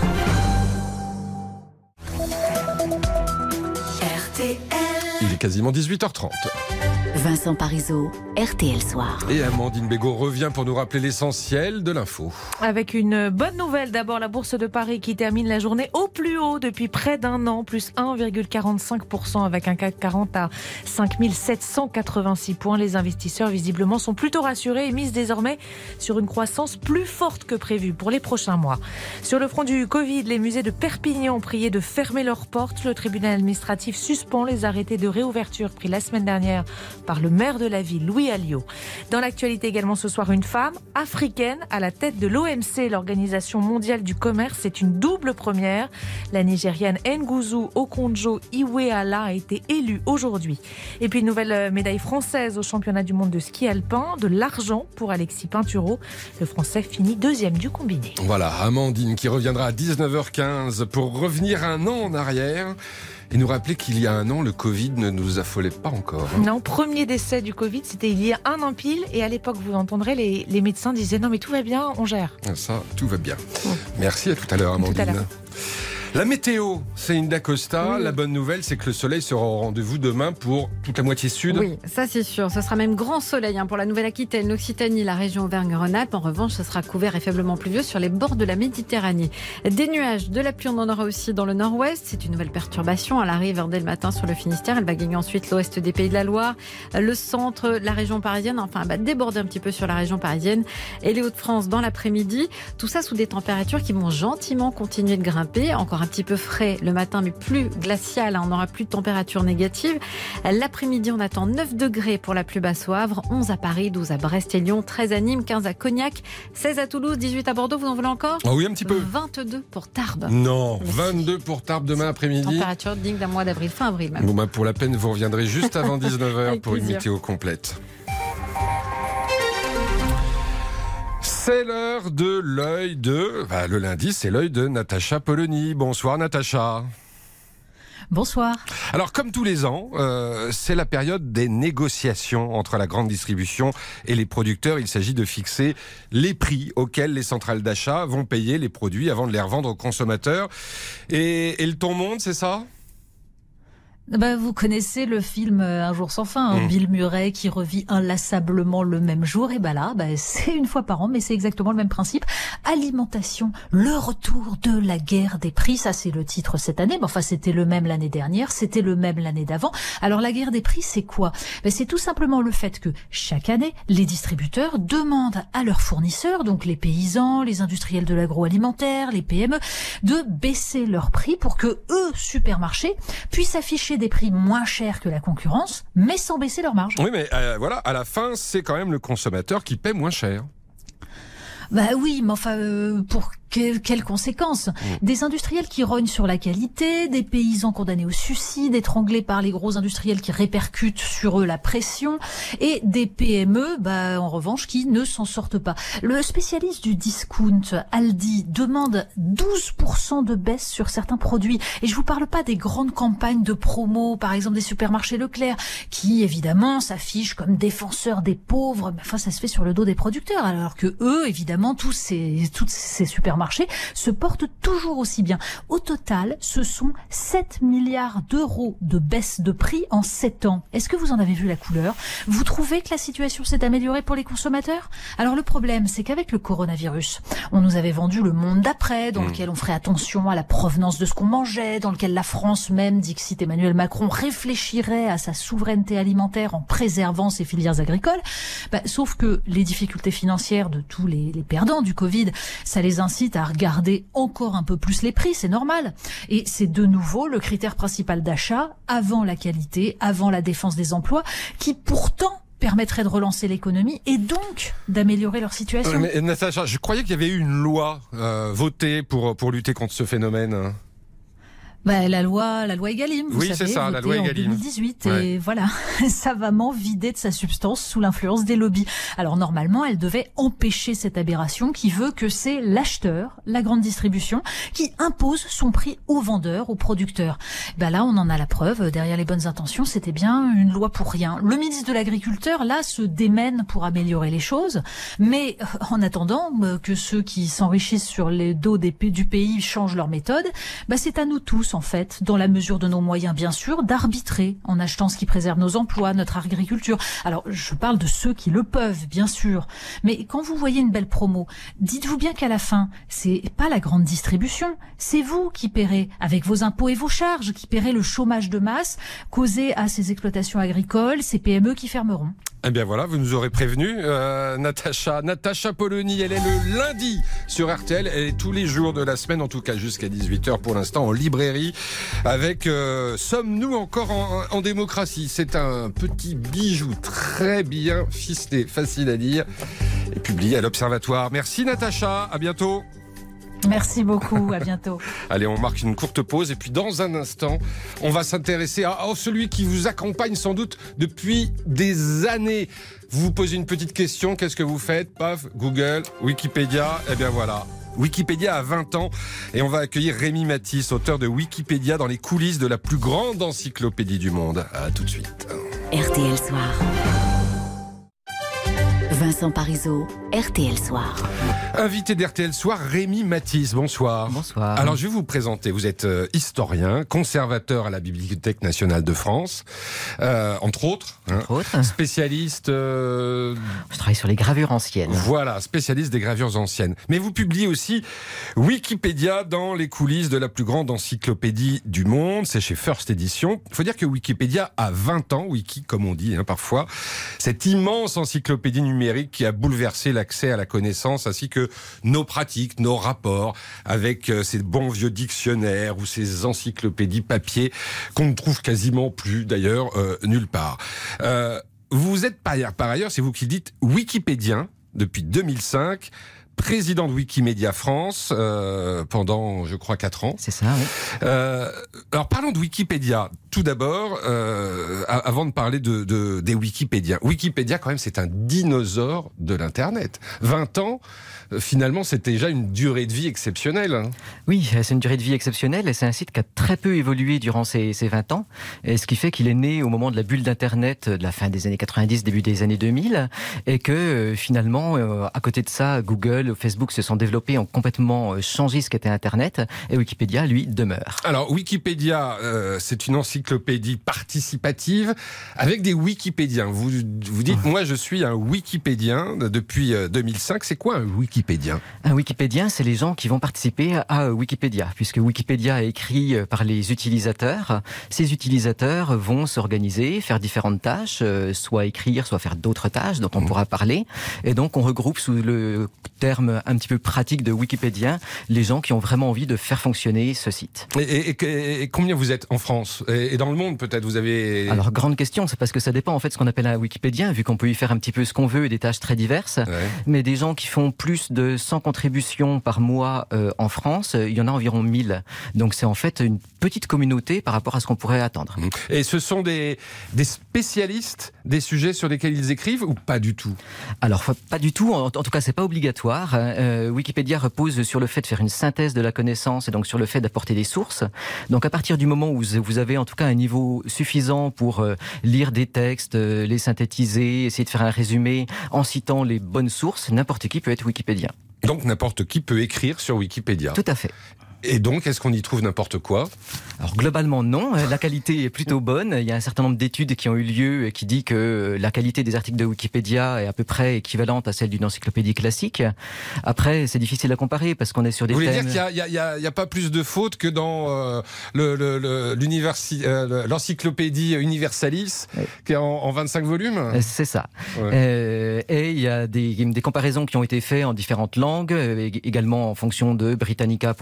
R T L. Il est quasiment dix-huit heures trente. Vincent Parisot, R T L Soir. Et Amandine Bégaud revient pour nous rappeler l'essentiel de l'info. Avec une bonne nouvelle, d'abord la Bourse de Paris qui termine la journée au plus haut depuis près d'un an, plus un virgule quarante-cinq pour cent avec un C A C quarante à cinq mille sept cent quatre-vingt-six points. Les investisseurs visiblement sont plutôt rassurés et misent désormais sur une croissance plus forte que prévue pour les prochains mois. Sur le front du Covid, les musées de Perpignan ont prié de fermer leurs portes. Le tribunal administratif suspend les arrêtés de réouverture pris la semaine dernière par le maire de la ville, Louis Alliot. Dans l'actualité également ce soir, une femme africaine à la tête de l'O M C, l'Organisation mondiale du commerce. C'est une double première. La Nigériane Nguzo Okonjo-Iweala a été élue aujourd'hui. Et puis une nouvelle médaille française au championnat du monde de ski alpin, de l'argent pour Alexis Pinturo. Le Français finit deuxième du combiné. Voilà, Amandine qui reviendra à dix-neuf heures quinze pour revenir un an en arrière et nous rappeler qu'il y a un an, le Covid ne nous affolait pas encore. Hein. Non, premier décès du Covid, c'était il y a un an pile. Et à l'époque, vous entendrez, les, les médecins disaient non mais tout va bien, on gère. Ça, tout va bien. Mmh. Merci, à tout à l'heure Amandine. Tout à l'heure. La météo, c'est Inda Costa. Oui. La bonne nouvelle, c'est que le soleil sera au rendez-vous demain pour toute la moitié sud. Oui, ça c'est sûr. Ce sera même grand soleil hein, pour la Nouvelle-Aquitaine, l'Occitanie, la région Auvergne-Rhône-Alpes. En revanche, ce sera couvert et faiblement pluvieux sur les bords de la Méditerranée. Des nuages, de la pluie, on en aura aussi dans le nord-ouest. C'est une nouvelle perturbation. Elle arrive dès le matin sur le Finistère. Elle va gagner ensuite l'ouest des Pays de la Loire, le centre, la région parisienne. Enfin, elle va déborder un petit peu sur la région parisienne et les Hauts-de-France dans l'après-midi. Tout ça sous des températures qui vont gentiment continuer de grimper. Encore un petit peu frais le matin, mais plus glacial. Hein, on n'aura plus de température négative. L'après-midi, on attend neuf degrés pour la plus basse au Havre, onze à Paris, douze à Brest et Lyon, treize à Nîmes, quinze à Cognac, seize à Toulouse, dix-huit à Bordeaux. Vous en voulez encore ? Ah oui, un petit peu. vingt-deux pour Tarbes. Non, vingt-deux pour Tarbes demain après-midi. Température digne d'un mois d'avril, fin avril même. Bon, bah, pour la peine, vous reviendrez juste avant dix-neuf heures pour plaisir. Une météo complète. C'est l'heure de l'œil de... Bah, le lundi, c'est l'œil de Natacha Polony. Bonsoir Natacha. Bonsoir. Alors, comme tous les ans, euh, c'est la période des négociations entre la grande distribution et les producteurs. Il s'agit de fixer les prix auxquels les centrales d'achat vont payer les produits avant de les revendre aux consommateurs. Et, et le ton monte, c'est ça ? Bah, vous connaissez le film Un jour sans fin, hein, mmh. Bill Murray qui revit inlassablement le même jour. Et bah là, bah, c'est une fois par an, mais c'est exactement le même principe. Alimentation, le retour de la guerre des prix, ça c'est le titre cette année. Mais enfin, c'était le même l'année dernière, c'était le même l'année d'avant. Alors la guerre des prix, c'est quoi ? Bah, c'est tout simplement le fait que chaque année, les distributeurs demandent à leurs fournisseurs, donc les paysans, les industriels de l'agroalimentaire, les P M E, de baisser leurs prix pour que eux, supermarchés, puissent afficher des prix moins chers que la concurrence, mais sans baisser leur marge. Oui, mais euh, voilà, à la fin, c'est quand même le consommateur qui paie moins cher. Bah oui, mais enfin, euh, pour que, quelles conséquences ? mmh. Des industriels qui rognent sur la qualité, des paysans condamnés au suicide, étranglés par les gros industriels qui répercutent sur eux la pression, et des P M E, bah, en revanche, qui ne s'en sortent pas. Le spécialiste du discount, Aldi, demande douze pour cent de baisse sur certains produits. Et je vous parle pas des grandes campagnes de promo, par exemple des supermarchés Leclerc, qui évidemment s'affichent comme défenseurs des pauvres, mais enfin ça se fait sur le dos des producteurs, alors que eux, évidemment, tous ces, tous ces supermarchés se portent toujours aussi bien. Au total, ce sont sept milliards d'euros de baisse de prix en sept ans. Est-ce que vous en avez vu la couleur ? Vous trouvez que la situation s'est améliorée pour les consommateurs ? Alors le problème, c'est qu'avec le coronavirus, on nous avait vendu le monde d'après, dans mmh. lequel on ferait attention à la provenance de ce qu'on mangeait, dans lequel la France même, dit que cite Emmanuel Macron, réfléchirait à sa souveraineté alimentaire en préservant ses filières agricoles. Bah, sauf que les difficultés financières de tous les, les perdants du Covid, ça les incite à regarder encore un peu plus les prix, c'est normal. Et c'est de nouveau le critère principal d'achat, avant la qualité, avant la défense des emplois, qui pourtant permettrait de relancer l'économie et donc d'améliorer leur situation. Mais Natacha, je croyais qu'il y avait eu une loi euh, votée pour, pour lutter contre ce phénomène. Bah, la loi, la loi Egalim, vous oui, savez, c'est ça, votée la loi en Egalim. deux mille dix-huit, Ouais. et voilà, savamment vidée de sa substance sous l'influence des lobbies. Alors normalement, elle devait empêcher cette aberration qui veut que c'est l'acheteur, la grande distribution, qui impose son prix aux vendeurs, aux producteurs. Bah là, on en a la preuve. Derrière les bonnes intentions, c'était bien une loi pour rien. Le ministre de l'Agriculture, là, se démène pour améliorer les choses, mais euh, en attendant euh, que ceux qui s'enrichissent sur les dos des, du pays changent leur méthode, bah c'est à nous tous, en fait, dans la mesure de nos moyens, bien sûr, d'arbitrer en achetant ce qui préserve nos emplois, notre agriculture. Alors, je parle de ceux qui le peuvent, bien sûr. Mais quand vous voyez une belle promo, dites-vous bien qu'à la fin, c'est pas la grande distribution, c'est vous qui paierez, avec vos impôts et vos charges, qui paierez le chômage de masse causé à ces exploitations agricoles, ces P M E qui fermeront. Eh bien voilà, vous nous aurez prévenu, euh, Natacha. Natacha Polony, elle est le lundi sur R T L. Elle est tous les jours de la semaine, en tout cas jusqu'à dix-huit heures pour l'instant, en librairie. Avec euh, Sommes-nous encore en, en démocratie? C'est un petit bijou très bien ficelé, facile à lire, et publié à l'Observatoire. Merci Natacha, à bientôt. Merci beaucoup, à bientôt. Allez, on marque une courte pause et puis dans un instant, on va s'intéresser à oh, celui qui vous accompagne sans doute depuis des années. Vous vous posez une petite question, qu'est-ce que vous faites? Paf, Google, Wikipédia, et bien voilà. Wikipédia a vingt ans et on va accueillir Rémi Mathis, auteur de Wikipédia dans les coulisses de la plus grande encyclopédie du monde. À tout de suite. R T L Soir. Vincent Parisot, R T L Soir. Invité d'R T L Soir, Rémi Mathis, bonsoir. Bonsoir. Alors je vais vous présenter, vous êtes euh, historien, conservateur à la Bibliothèque nationale de France, euh, entre autres, hein, Entre autres. spécialiste... Euh, Je travaille sur les gravures anciennes. Voilà, spécialiste des gravures anciennes. Mais vous publiez aussi Wikipédia dans les coulisses de la plus grande encyclopédie du monde, c'est chez First Edition. Il faut dire que Wikipédia a vingt ans, wiki comme on dit hein, parfois, cette immense encyclopédie numérique qui a bouleversé l'accès à la connaissance ainsi que nos pratiques, nos rapports avec euh, ces bons vieux dictionnaires ou ces encyclopédies papier qu'on ne trouve quasiment plus d'ailleurs euh, nulle part. Euh, vous êtes par ailleurs, par ailleurs, c'est vous qui le dites, wikipédien depuis deux mille cinq, président de Wikimedia France euh, pendant, je crois, quatre ans. C'est ça, oui. Euh, alors parlons de Wikipédia. Tout d'abord, euh, avant de parler de, de, des Wikipédiens. Wikipédia, quand même, c'est un dinosaure de l'Internet. vingt ans, euh, finalement, c'est déjà une durée de vie exceptionnelle. Hein. Oui, c'est une durée de vie exceptionnelle et c'est un site qui a très peu évolué durant ces, ces vingt ans. Et ce qui fait qu'il est né au moment de la bulle d'Internet de la fin des années quatre-vingt-dix, début des années deux mille. Et que euh, finalement, euh, à côté de ça, Google, Facebook se sont développés, ont complètement changé ce qu'était Internet. Et Wikipédia, lui, demeure. Alors, Wikipédia, euh, c'est une encyclopédie participative avec des Wikipédiens. Vous vous dites, moi, je suis un Wikipédien depuis deux mille cinq. C'est quoi un Wikipédien? Un Wikipédien, c'est les gens qui vont participer à Wikipédia, puisque Wikipédia est écrit par les utilisateurs. Ces utilisateurs vont s'organiser, faire différentes tâches, soit écrire, soit faire d'autres tâches dont on pourra parler. Et donc, on regroupe sous le terme un petit peu pratique de Wikipédien les gens qui ont vraiment envie de faire fonctionner ce site. Et, et, et, et combien vous êtes en France et, et dans le monde, peut-être, vous avez... Alors, grande question, c'est parce que ça dépend en fait de ce qu'on appelle un Wikipédien, vu qu'on peut y faire un petit peu ce qu'on veut et des tâches très diverses. Ouais. Mais des gens qui font plus de cent contributions par mois euh, en France, il y en a environ mille. Donc, c'est en fait une petite communauté par rapport à ce qu'on pourrait attendre. Et ce sont des, des spécialistes des sujets sur lesquels ils écrivent ou pas du tout? Alors, pas du tout. En, en tout cas, c'est pas obligatoire. Euh, Wikipédia repose sur le fait de faire une synthèse de la connaissance et donc sur le fait d'apporter des sources. Donc, à partir du moment où vous avez en tout cas un niveau suffisant pour euh, lire des textes, euh, les synthétiser, essayer de faire un résumé en citant les bonnes sources, n'importe qui peut être Wikipédien. Donc, n'importe qui peut écrire sur Wikipédia. Tout à fait. Et donc, est-ce qu'on y trouve n'importe quoi? Alors globalement non, la qualité est plutôt bonne. Il y a un certain nombre d'études qui ont eu lieu et qui dit que la qualité des articles de Wikipédia est à peu près équivalente à celle d'une encyclopédie classique. Après, c'est difficile à comparer parce qu'on est sur des thèmes... Vous thèmes... voulez dire qu'il n'y a, a, a, a pas plus de fautes que dans euh, le, le, le, l'universi... euh, l'encyclopédie Universalis, oui. qui est en, en vingt-cinq volumes? C'est ça. Ouais. Euh, et il y a des, des comparaisons qui ont été faites en différentes langues, également en fonction de Britannica pour les anglophones,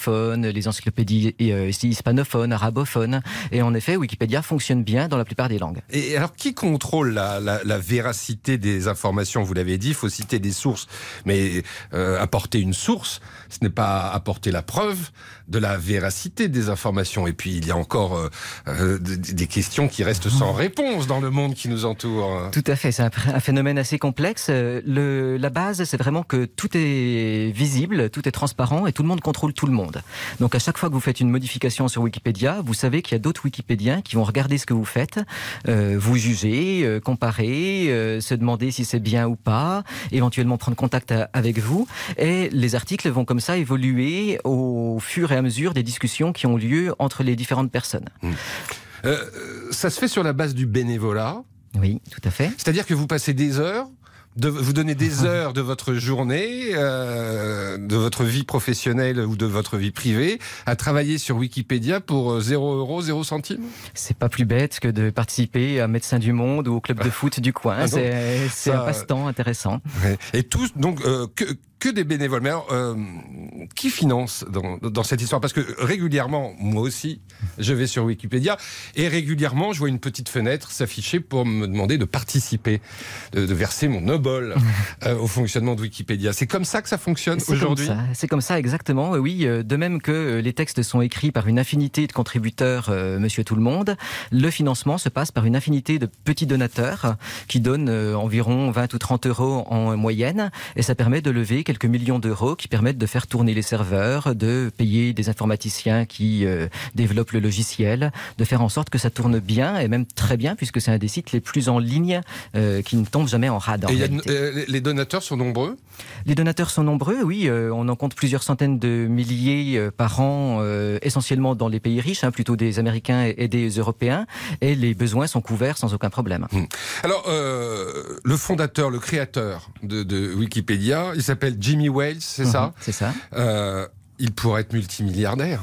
anglophones, les encyclopédies euh, hispanophones, arabophones. Et en effet, Wikipédia fonctionne bien dans la plupart des langues. Et alors, qui contrôle la, la, la véracité des informations? Vous l'avez dit, il faut citer des sources. Mais euh, apporter une source, ce n'est pas apporter la preuve de la véracité des informations. Et puis, il y a encore euh, euh, des questions qui restent sans réponse dans le monde qui nous entoure. Tout à fait, c'est un, un phénomène assez complexe. Le, la base, c'est vraiment que tout est visible, tout est transparent et tout le monde contrôle tout le monde. Donc à chaque fois que vous faites une modification sur Wikipédia, vous savez qu'il y a d'autres Wikipédiens qui vont regarder ce que vous faites, euh, vous juger, euh, comparer, euh, se demander si c'est bien ou pas, éventuellement prendre contact à, avec vous. Et les articles vont comme ça évoluer au fur et à mesure des discussions qui ont lieu entre les différentes personnes. Mmh. Euh, ça se fait sur la base du bénévolat. Oui, tout à fait. C'est-à-dire que vous passez des heures, de, vous donnez des heures de votre journée, euh, de votre vie professionnelle ou de votre vie privée, à travailler sur Wikipédia pour zéro euro, zéro centime. C'est pas plus bête que de participer à Médecins du Monde ou au club de foot du coin. Ah c'est c'est un passe-temps intéressant. Ouais. Et tous, donc, euh, que... que des bénévoles. Mais alors, euh, qui finance dans, dans cette histoire? Parce que régulièrement, moi aussi, je vais sur Wikipédia et régulièrement, je vois une petite fenêtre s'afficher pour me demander de participer, de, de verser mon obol euh, au fonctionnement de Wikipédia. C'est comme ça que ça fonctionne aujourd'hui? C'est comme ça, exactement. Oui, de même que les textes sont écrits par une infinité de contributeurs, euh, Monsieur Tout-le-Monde, le financement se passe par une infinité de petits donateurs qui donnent euh, environ vingt ou trente euros en moyenne et ça permet de lever quelques millions d'euros qui permettent de faire tourner les serveurs, de payer des informaticiens qui euh, développent le logiciel, de faire en sorte que ça tourne bien et même très bien puisque c'est un des sites les plus en ligne euh, qui ne tombe jamais en rade. En et y a, euh, les donateurs sont nombreux? Les donateurs sont nombreux, oui. Euh, on en compte plusieurs centaines de milliers euh, par an, euh, essentiellement dans les pays riches, hein, plutôt des Américains et, et des Européens. Et les besoins sont couverts sans aucun problème. Mmh. Alors, euh, le fondateur, le créateur de, de Wikipédia, il s'appelle Jimmy Wales, c'est mmh, ça? C'est ça. Euh, il pourrait être multimilliardaire.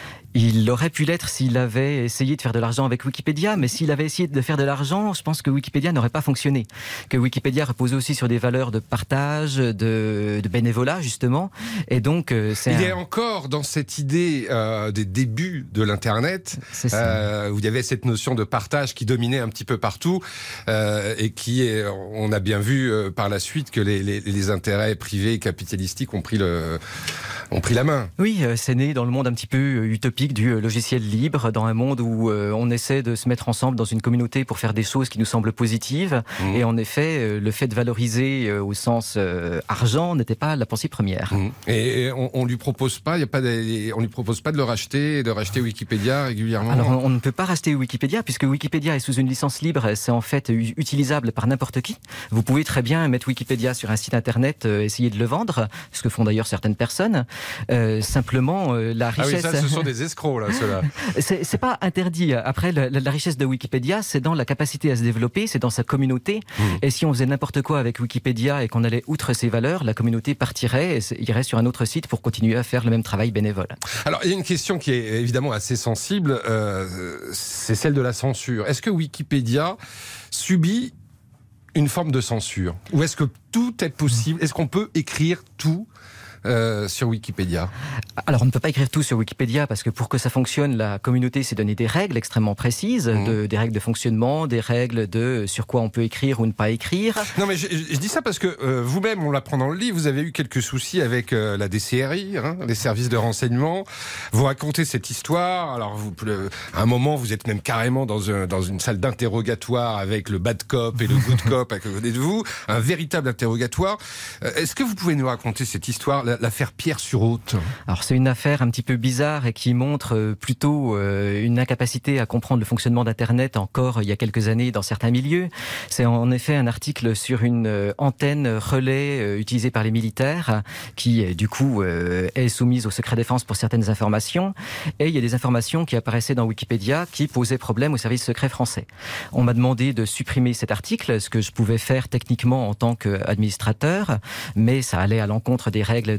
Il aurait pu l'être s'il avait essayé de faire de l'argent avec Wikipédia, mais s'il avait essayé de faire de l'argent, je pense que Wikipédia n'aurait pas fonctionné. Que Wikipédia repose aussi sur des valeurs de partage, de, de bénévolat, justement. Et donc, c'est Il un... est encore dans cette idée euh, des débuts de l'Internet, euh, où il y avait cette notion de partage qui dominait un petit peu partout, euh, et qui est, on a bien vu euh, par la suite que les, les, les intérêts privés et capitalistiques ont pris le, ont pris la main. Oui, euh, c'est né dans le monde un petit peu utopique du logiciel libre, dans un monde où euh, on essaie de se mettre ensemble dans une communauté pour faire des choses qui nous semblent positives. Mmh. Et en effet, euh, le fait de valoriser euh, au sens euh, argent n'était pas la pensée première. Mmh. Et on, on lui propose pas, il y a pas, des, on lui propose pas de le racheter, de racheter Wikipédia régulièrement. Alors on, on ne peut pas racheter Wikipédia puisque Wikipédia est sous une licence libre. C'est en fait utilisable par n'importe qui. Vous pouvez très bien mettre Wikipédia sur un site internet, euh, essayer de le vendre, ce que font d'ailleurs certaines personnes. Euh, simplement, euh, la richesse. Ah oui, ça, ce sont des escrocs, là, ceux-là. c'est, c'est pas interdit. Après, la, la richesse de Wikipédia, c'est dans la capacité à se développer, c'est dans sa communauté. Mmh. Et si on faisait n'importe quoi avec Wikipédia et qu'on allait outre ses valeurs, la communauté partirait et irait sur un autre site pour continuer à faire le même travail bénévole. Alors, il y a une question qui est évidemment assez sensible, euh, c'est celle de la censure. Est-ce que Wikipédia subit une forme de censure? Ou est-ce que tout est possible? Est-ce qu'on peut écrire tout Euh, sur Wikipédia? Alors on ne peut pas écrire tout sur Wikipédia parce que pour que ça fonctionne, la communauté s'est donné des règles extrêmement précises, mmh. de, des règles de fonctionnement, des règles de sur quoi on peut écrire ou ne pas écrire. Non mais je, je dis ça parce que euh, vous-même, on l'apprend dans le livre, vous avez eu quelques soucis avec euh, la D C R I, hein, les services de renseignement. Vous racontez cette histoire. Alors vous, euh, à un moment, vous êtes même carrément dans, un, dans une salle d'interrogatoire avec le bad cop et le good cop à côté de vous, un véritable interrogatoire. Euh, est-ce que vous pouvez nous raconter cette histoire? L'affaire Pierre Surhaute. Alors c'est une affaire un petit peu bizarre et qui montre plutôt euh, une incapacité à comprendre le fonctionnement d'Internet encore il y a quelques années dans certains milieux. C'est en effet un article sur une euh, antenne relais euh, utilisée par les militaires qui euh, du coup euh, est soumise au secret défense pour certaines informations et il y a des informations qui apparaissaient dans Wikipédia qui posaient problème au service secret français. On m'a demandé de supprimer cet article, ce que je pouvais faire techniquement en tant qu'administrateur, mais ça allait à l'encontre des règles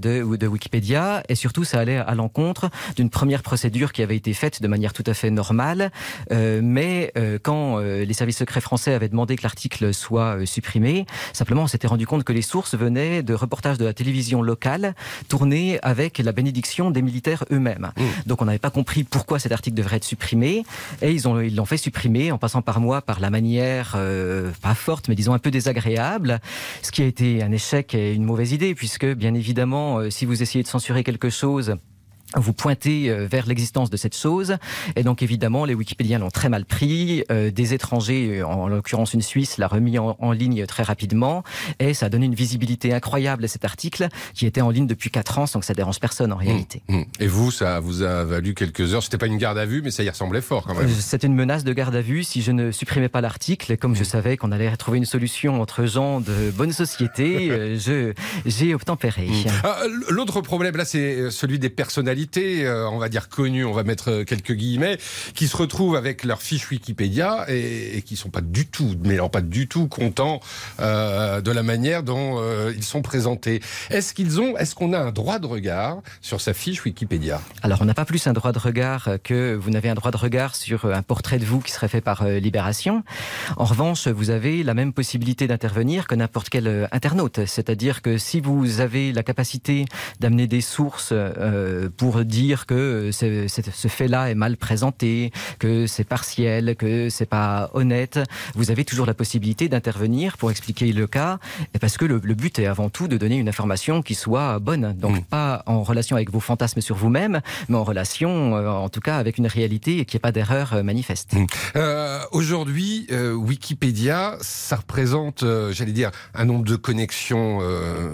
de, de Wikipédia, et surtout ça allait à l'encontre d'une première procédure qui avait été faite de manière tout à fait normale, euh, mais euh, quand euh, les services secrets français avaient demandé que l'article soit euh, supprimé, simplement on s'était rendu compte que les sources venaient de reportages de la télévision locale tournés avec la bénédiction des militaires eux-mêmes. Mmh. Donc on n'avait pas compris pourquoi cet article devrait être supprimé, et ils ont, ils l'ont fait supprimer en passant par moi par la manière euh, pas forte, mais disons un peu désagréable, ce qui a été un échec et une mauvaise idée, puisque bien évidemment, euh, si vous essayez de censurer quelque chose, vous pointez vers l'existence de cette chose, et donc évidemment les Wikipédiens l'ont très mal pris, euh, des étrangers, en l'occurrence une Suisse, l'a remis en, en ligne très rapidement, et ça a donné une visibilité incroyable à cet article qui était en ligne depuis quatre ans, donc ça dérange personne en réalité. Mmh, mmh. Et vous, ça vous a valu quelques heures, c'était pas une garde à vue, mais ça y ressemblait fort quand même. C'était une menace de garde à vue si je ne supprimais pas l'article, comme mmh. je savais qu'on allait trouver une solution entre gens de bonne société, euh, je, j'ai obtempéré. Mmh. Ah, l'autre problème là, c'est celui des personnalités, on va dire connues, on va mettre quelques guillemets, qui se retrouvent avec leur fiche Wikipédia et, et qui sont pas du tout, mais alors pas du tout contents euh, de la manière dont euh, ils sont présentés. Est-ce qu'ils ont, est-ce qu'on a un droit de regard sur sa fiche Wikipédia ? Alors on n'a pas plus un droit de regard que vous n'avez un droit de regard sur un portrait de vous qui serait fait par euh, Libération. En revanche, vous avez la même possibilité d'intervenir que n'importe quel euh, internaute. C'est-à-dire que si vous avez la capacité d'amener des sources euh, pour dire que c'est, c'est, ce fait-là est mal présenté, que c'est partiel, que c'est pas honnête, vous avez toujours la possibilité d'intervenir pour expliquer le cas, et parce que le, le but est avant tout de donner une information qui soit bonne, donc mmh. pas en relation avec vos fantasmes sur vous-même, mais en relation, euh, en tout cas, avec une réalité et qu'il n'y ait pas d'erreur euh, manifeste. Mmh. Euh, aujourd'hui, euh, Wikipédia, ça représente, euh, j'allais dire, un nombre de connexions euh,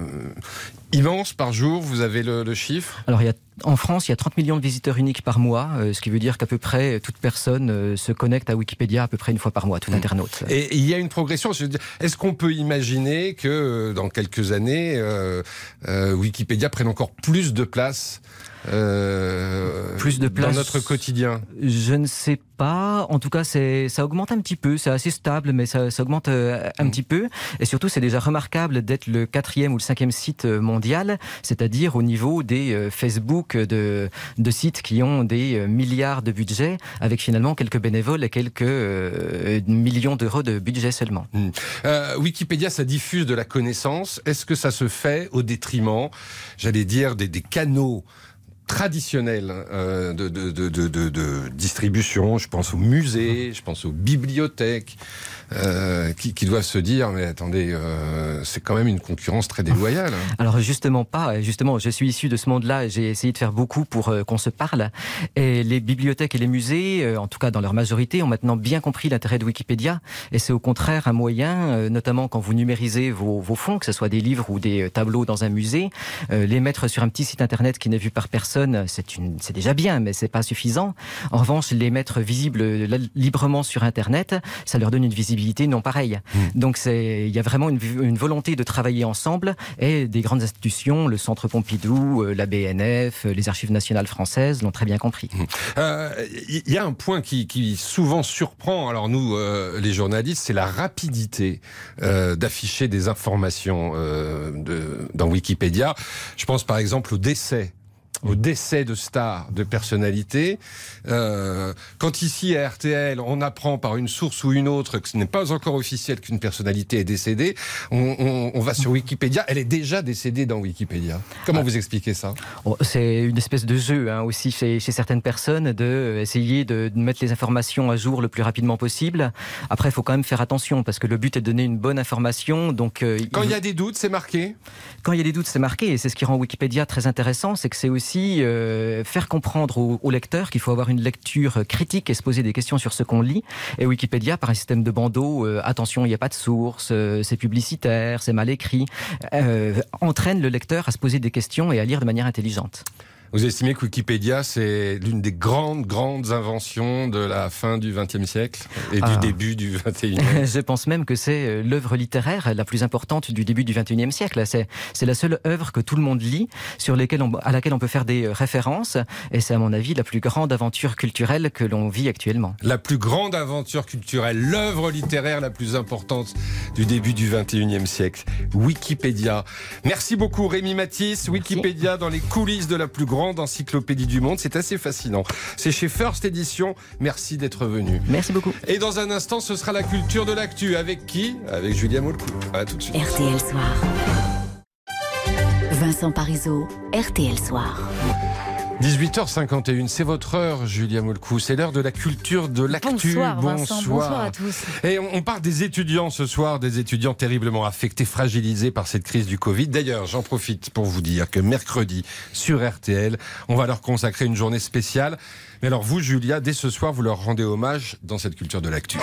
immense par jour. Vous avez le, le chiffre ? Alors il y a En France, il y a trente millions de visiteurs uniques par mois, euh, ce qui veut dire qu'à peu près toute personne euh, se connecte à Wikipédia à peu près une fois par mois, tout mmh. internaute. Et il y a une progression. Je veux dire, est-ce qu'on peut imaginer que euh, dans quelques années, euh, euh, Wikipédia prenne encore plus de place Euh, plus de place dans notre quotidien? Je ne sais pas. En tout cas, c'est, ça augmente un petit peu. C'est assez stable, mais ça, ça augmente euh, un mmh. petit peu. Et surtout, c'est déjà remarquable d'être le quatrième ou le cinquième site mondial, c'est-à-dire au niveau des euh, Facebook de, de sites qui ont des euh, milliards de budget, avec finalement quelques bénévoles et quelques euh, millions d'euros de budget seulement. Mmh. Euh, Wikipédia, ça diffuse de la connaissance. Est-ce que ça se fait au détriment, j'allais dire, des, des canaux traditionnels euh, de, de, de, de, de, de distribution? Je pense aux musées, je pense aux bibliothèques, euh, qui, qui doivent se dire, mais attendez, euh, c'est quand même une concurrence très déloyale. Alors justement pas, justement, je suis issu de ce monde-là et j'ai essayé de faire beaucoup pour euh, qu'on se parle. Et les bibliothèques et les musées, euh, en tout cas dans leur majorité, ont maintenant bien compris l'intérêt de Wikipédia. Et c'est au contraire un moyen, euh, notamment quand vous numérisez vos, vos fonds, que ce soit des livres ou des tableaux dans un musée, euh, les mettre sur un petit site internet qui n'est vu par personne, c'est, une, c'est déjà bien, mais c'est pas suffisant. En revanche, les mettre visibles librement sur internet, ça leur donne une visibilité non pareille. Mmh. Donc c'est, il y a vraiment une, une volonté de travailler ensemble, et des grandes institutions, le Centre Pompidou, la B N F, les Archives nationales françaises l'ont très bien compris. Il mmh. euh, y a un point qui, qui souvent surprend, alors nous euh, les journalistes, c'est la rapidité euh, d'afficher des informations euh, de, dans Wikipédia. Je pense par exemple au décès au décès de stars, de personnalités. Euh, quand ici, à R T L, on apprend par une source ou une autre que ce n'est pas encore officiel qu'une personnalité est décédée, on, on, on va sur Wikipédia, elle est déjà décédée dans Wikipédia. Comment ah. vous expliquez ça? oh, C'est une espèce de jeu hein, aussi chez, chez certaines personnes, d'essayer de, de mettre les informations à jour le plus rapidement possible. Après, il faut quand même faire attention, parce que le but est de donner une bonne information. Donc, euh, quand il y a des doutes, c'est marqué? Quand il y a des doutes, c'est marqué, et c'est ce qui rend Wikipédia très intéressant, c'est que c'est aussi Euh, faire comprendre aux, aux lecteurs qu'il faut avoir une lecture critique et se poser des questions sur ce qu'on lit. Et Wikipédia, par un système de bandeaux, euh, attention, il n'y a pas de source, euh, c'est publicitaire, c'est mal écrit, euh, entraîne le lecteur à se poser des questions et à lire de manière intelligente. Vous estimez que Wikipédia, c'est l'une des grandes, grandes inventions de la fin du vingtième siècle et Ah. du début du vingt et unième. Je pense même que c'est l'œuvre littéraire la plus importante du début du vingt et unième siècle. C'est, c'est la seule œuvre que tout le monde lit, sur lesquelles on, à laquelle on peut faire des références. Et c'est, à mon avis, la plus grande aventure culturelle que l'on vit actuellement. La plus grande aventure culturelle, l'œuvre littéraire la plus importante du début du vingt et unième siècle. Wikipédia. Merci beaucoup Rémi Mathis. Wikipédia dans les coulisses de la plus grande encyclopédie du monde. C'est assez fascinant. C'est chez First Edition. Merci d'être venu. Merci beaucoup. Et dans un instant, ce sera la culture de l'actu. Avec qui ? Avec Julia Molcou. À tout de suite. R T L Soir. Vincent Parisot, R T L Soir. dix-huit heures cinquante et une, c'est votre heure, Julia Molcou. C'est l'heure de la culture de l'actu. Bonsoir, Vincent. Bonsoir à tous. Et on, on parle des étudiants ce soir, des étudiants terriblement affectés, fragilisés par cette crise du Covid. D'ailleurs, j'en profite pour vous dire que mercredi, sur R T L, on va leur consacrer une journée spéciale. Mais alors vous, Julia, dès ce soir, vous leur rendez hommage dans cette culture de l'actu.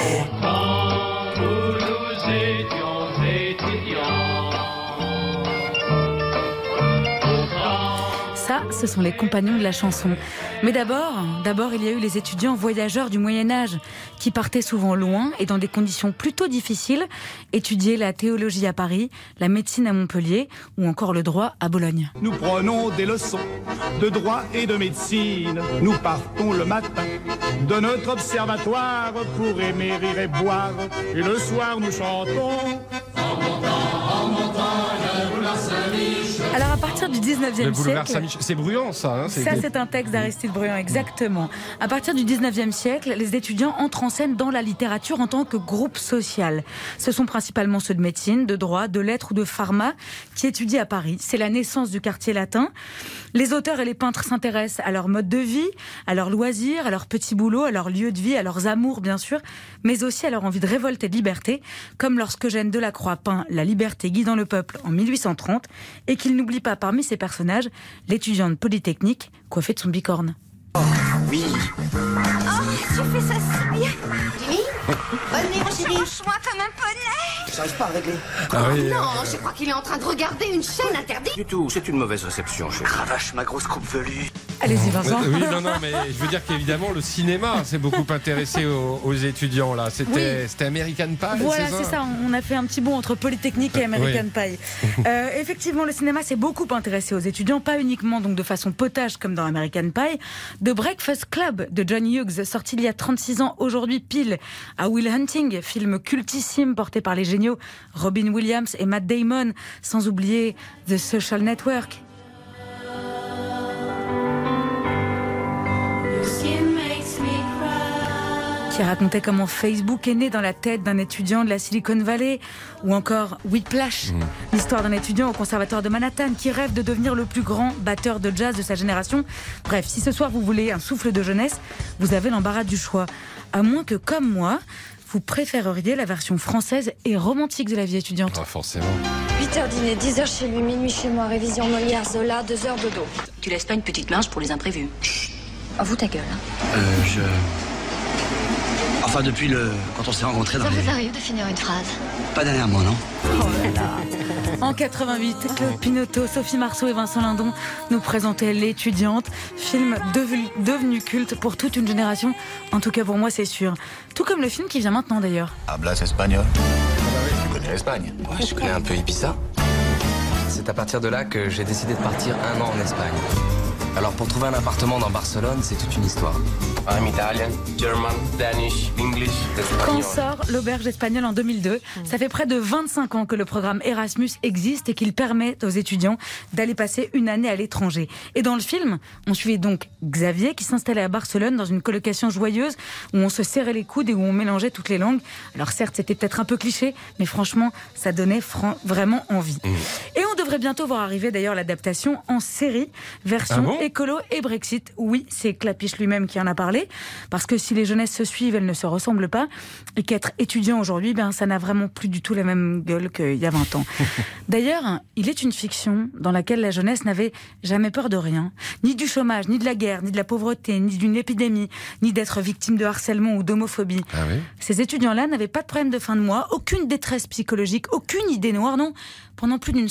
Ça, ce sont les compagnons de la chanson. Mais d'abord, d'abord, il y a eu les étudiants voyageurs du Moyen-Âge qui partaient souvent loin et dans des conditions plutôt difficiles, étudier la théologie à Paris, la médecine à Montpellier ou encore le droit à Bologne. Nous prenons des leçons de droit et de médecine. Nous partons le matin de notre observatoire pour aimer, rire et boire. Et le soir, nous chantons en montant, en montagne, boulevard Saint-Michel. Alors à partir du dix-neuvième Le boulevard siècle... Saint-Michel, c'est bruyant ça. Hein, Ça, c'est un texte d'Aristide Bruand, exactement. À partir du dix-neuvième siècle, les étudiants entrent en scène dans la littérature en tant que groupe social. Ce sont principalement ceux de médecine, de droit, de lettres ou de pharma qui étudient à Paris. C'est la naissance du quartier latin. Les auteurs et les peintres s'intéressent à leur mode de vie, à leurs loisirs, à leurs petits boulots, à leur lieu de vie, à leurs amours, bien sûr, mais aussi à leur envie de révolte et de liberté, comme lorsque Eugène Delacroix peint La liberté guidant le peuple en mille huit cent trente et qu'il n'oublie pas parmi ses personnages l'étudiante polytechnique coiffée de son bicorne. Oui. Oh, tu fais ça si bien. Jimmy, bonne nuit, mon chéri. Franchement, comme un poney. J'arrive pas à régler. Ah oui, Non, euh, je crois qu'il est en train de regarder une chaîne interdite. Du tout, c'est une mauvaise réception, chérie. Cravache, ma grosse coupe velue. Allez-y, Vincent. Oui, non, non, mais je veux dire qu'évidemment, le cinéma s'est beaucoup intéressé aux, aux étudiants, là. C'était, Oui. c'était American Pie, Voilà, c'est ça, c'est ça. On a fait un petit bond entre Polytechnique et American Pie. Euh, effectivement, le cinéma s'est beaucoup intéressé aux étudiants, pas uniquement donc de façon potage comme dans American Pie. The Breakfast Club de John Hughes, sorti il y a trente-six ans, aujourd'hui pile à Will Hunting, film cultissime porté par les géniaux Robin Williams et Matt Damon, sans oublier The Social Network. Qui racontait comment Facebook est né dans la tête d'un étudiant de la Silicon Valley, ou encore Whiplash, mmh. l'histoire d'un étudiant au conservatoire de Manhattan qui rêve de devenir le plus grand batteur de jazz de sa génération. Bref, si ce soir vous voulez un souffle de jeunesse, vous avez l'embarras du choix. À moins que, comme moi, vous préféreriez la version française et romantique de la vie étudiante. Pas forcément. huit heures dîner, dix heures chez lui, minuit chez moi, révision Molière, Zola, deux heures dodo. Tu laisses pas une petite marge pour les imprévus. Chut. Avoue ta gueule. Hein. Euh, je... Enfin, depuis le... quand on s'est rencontrés dans Ça les... vous arrive de finir une phrase? Pas dernièrement, non? Oh là là. En quatre-vingt-huit, Claude Pinoteau, Sophie Marceau et Vincent Lindon nous présentaient L'étudiante, film devenu, devenu culte pour toute une génération. En tout cas pour moi, c'est sûr. Tout comme le film qui vient maintenant d'ailleurs. Hablas espagnol? Tu connais l'Espagne? Ouais, je connais un peu Ibiza. C'est à partir de là que j'ai décidé de partir un an en Espagne. Alors pour trouver un appartement dans Barcelone, c'est toute une histoire. I'm Italian, German, Danish, English, Quand sort L'Auberge espagnole en deux mille deux, ça fait près de vingt-cinq ans que le programme Erasmus existe et qu'il permet aux étudiants d'aller passer une année à l'étranger. Et dans le film, on suivait donc Xavier qui s'installait à Barcelone dans une colocation joyeuse où on se serrait les coudes et où on mélangeait toutes les langues. Alors certes, c'était peut-être un peu cliché, mais franchement, ça donnait fran- vraiment envie. Mmh. Et on devrait bientôt voir arriver d'ailleurs l'adaptation en série, version ah bon écolo et Brexit. Oui, c'est Clapiche lui-même qui en a parlé. Parce que si les jeunesses se suivent, elles ne se ressemblent pas. Et qu'être étudiant aujourd'hui, ben, ça n'a vraiment plus du tout la même gueule qu'il y a vingt ans. D'ailleurs, il est une fiction dans laquelle la jeunesse n'avait jamais peur de rien. Ni du chômage, ni de la guerre, ni de la pauvreté, ni d'une épidémie, ni d'être victime de harcèlement ou d'homophobie. Ah oui ? Ces étudiants-là n'avaient pas de problème de fin de mois, aucune détresse psychologique, aucune idée noire, non. Pendant plus d'une centaine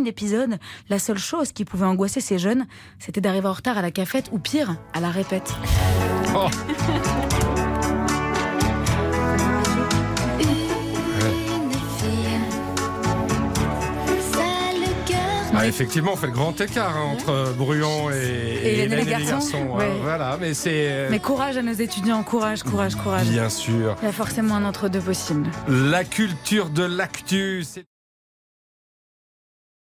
épisode, la seule chose qui pouvait angoisser ces jeunes, c'était d'arriver en retard à la cafette ou pire, à la répète. Oh. Ah, effectivement, on fait le grand écart hein, entre Bruyon et, et, et les garçons. garçons ouais. hein, voilà, mais c'est. Mais courage à nos étudiants, courage, courage, courage. Bien sûr. Il y a forcément un entre-deux possible. La culture de l'actu. C'est...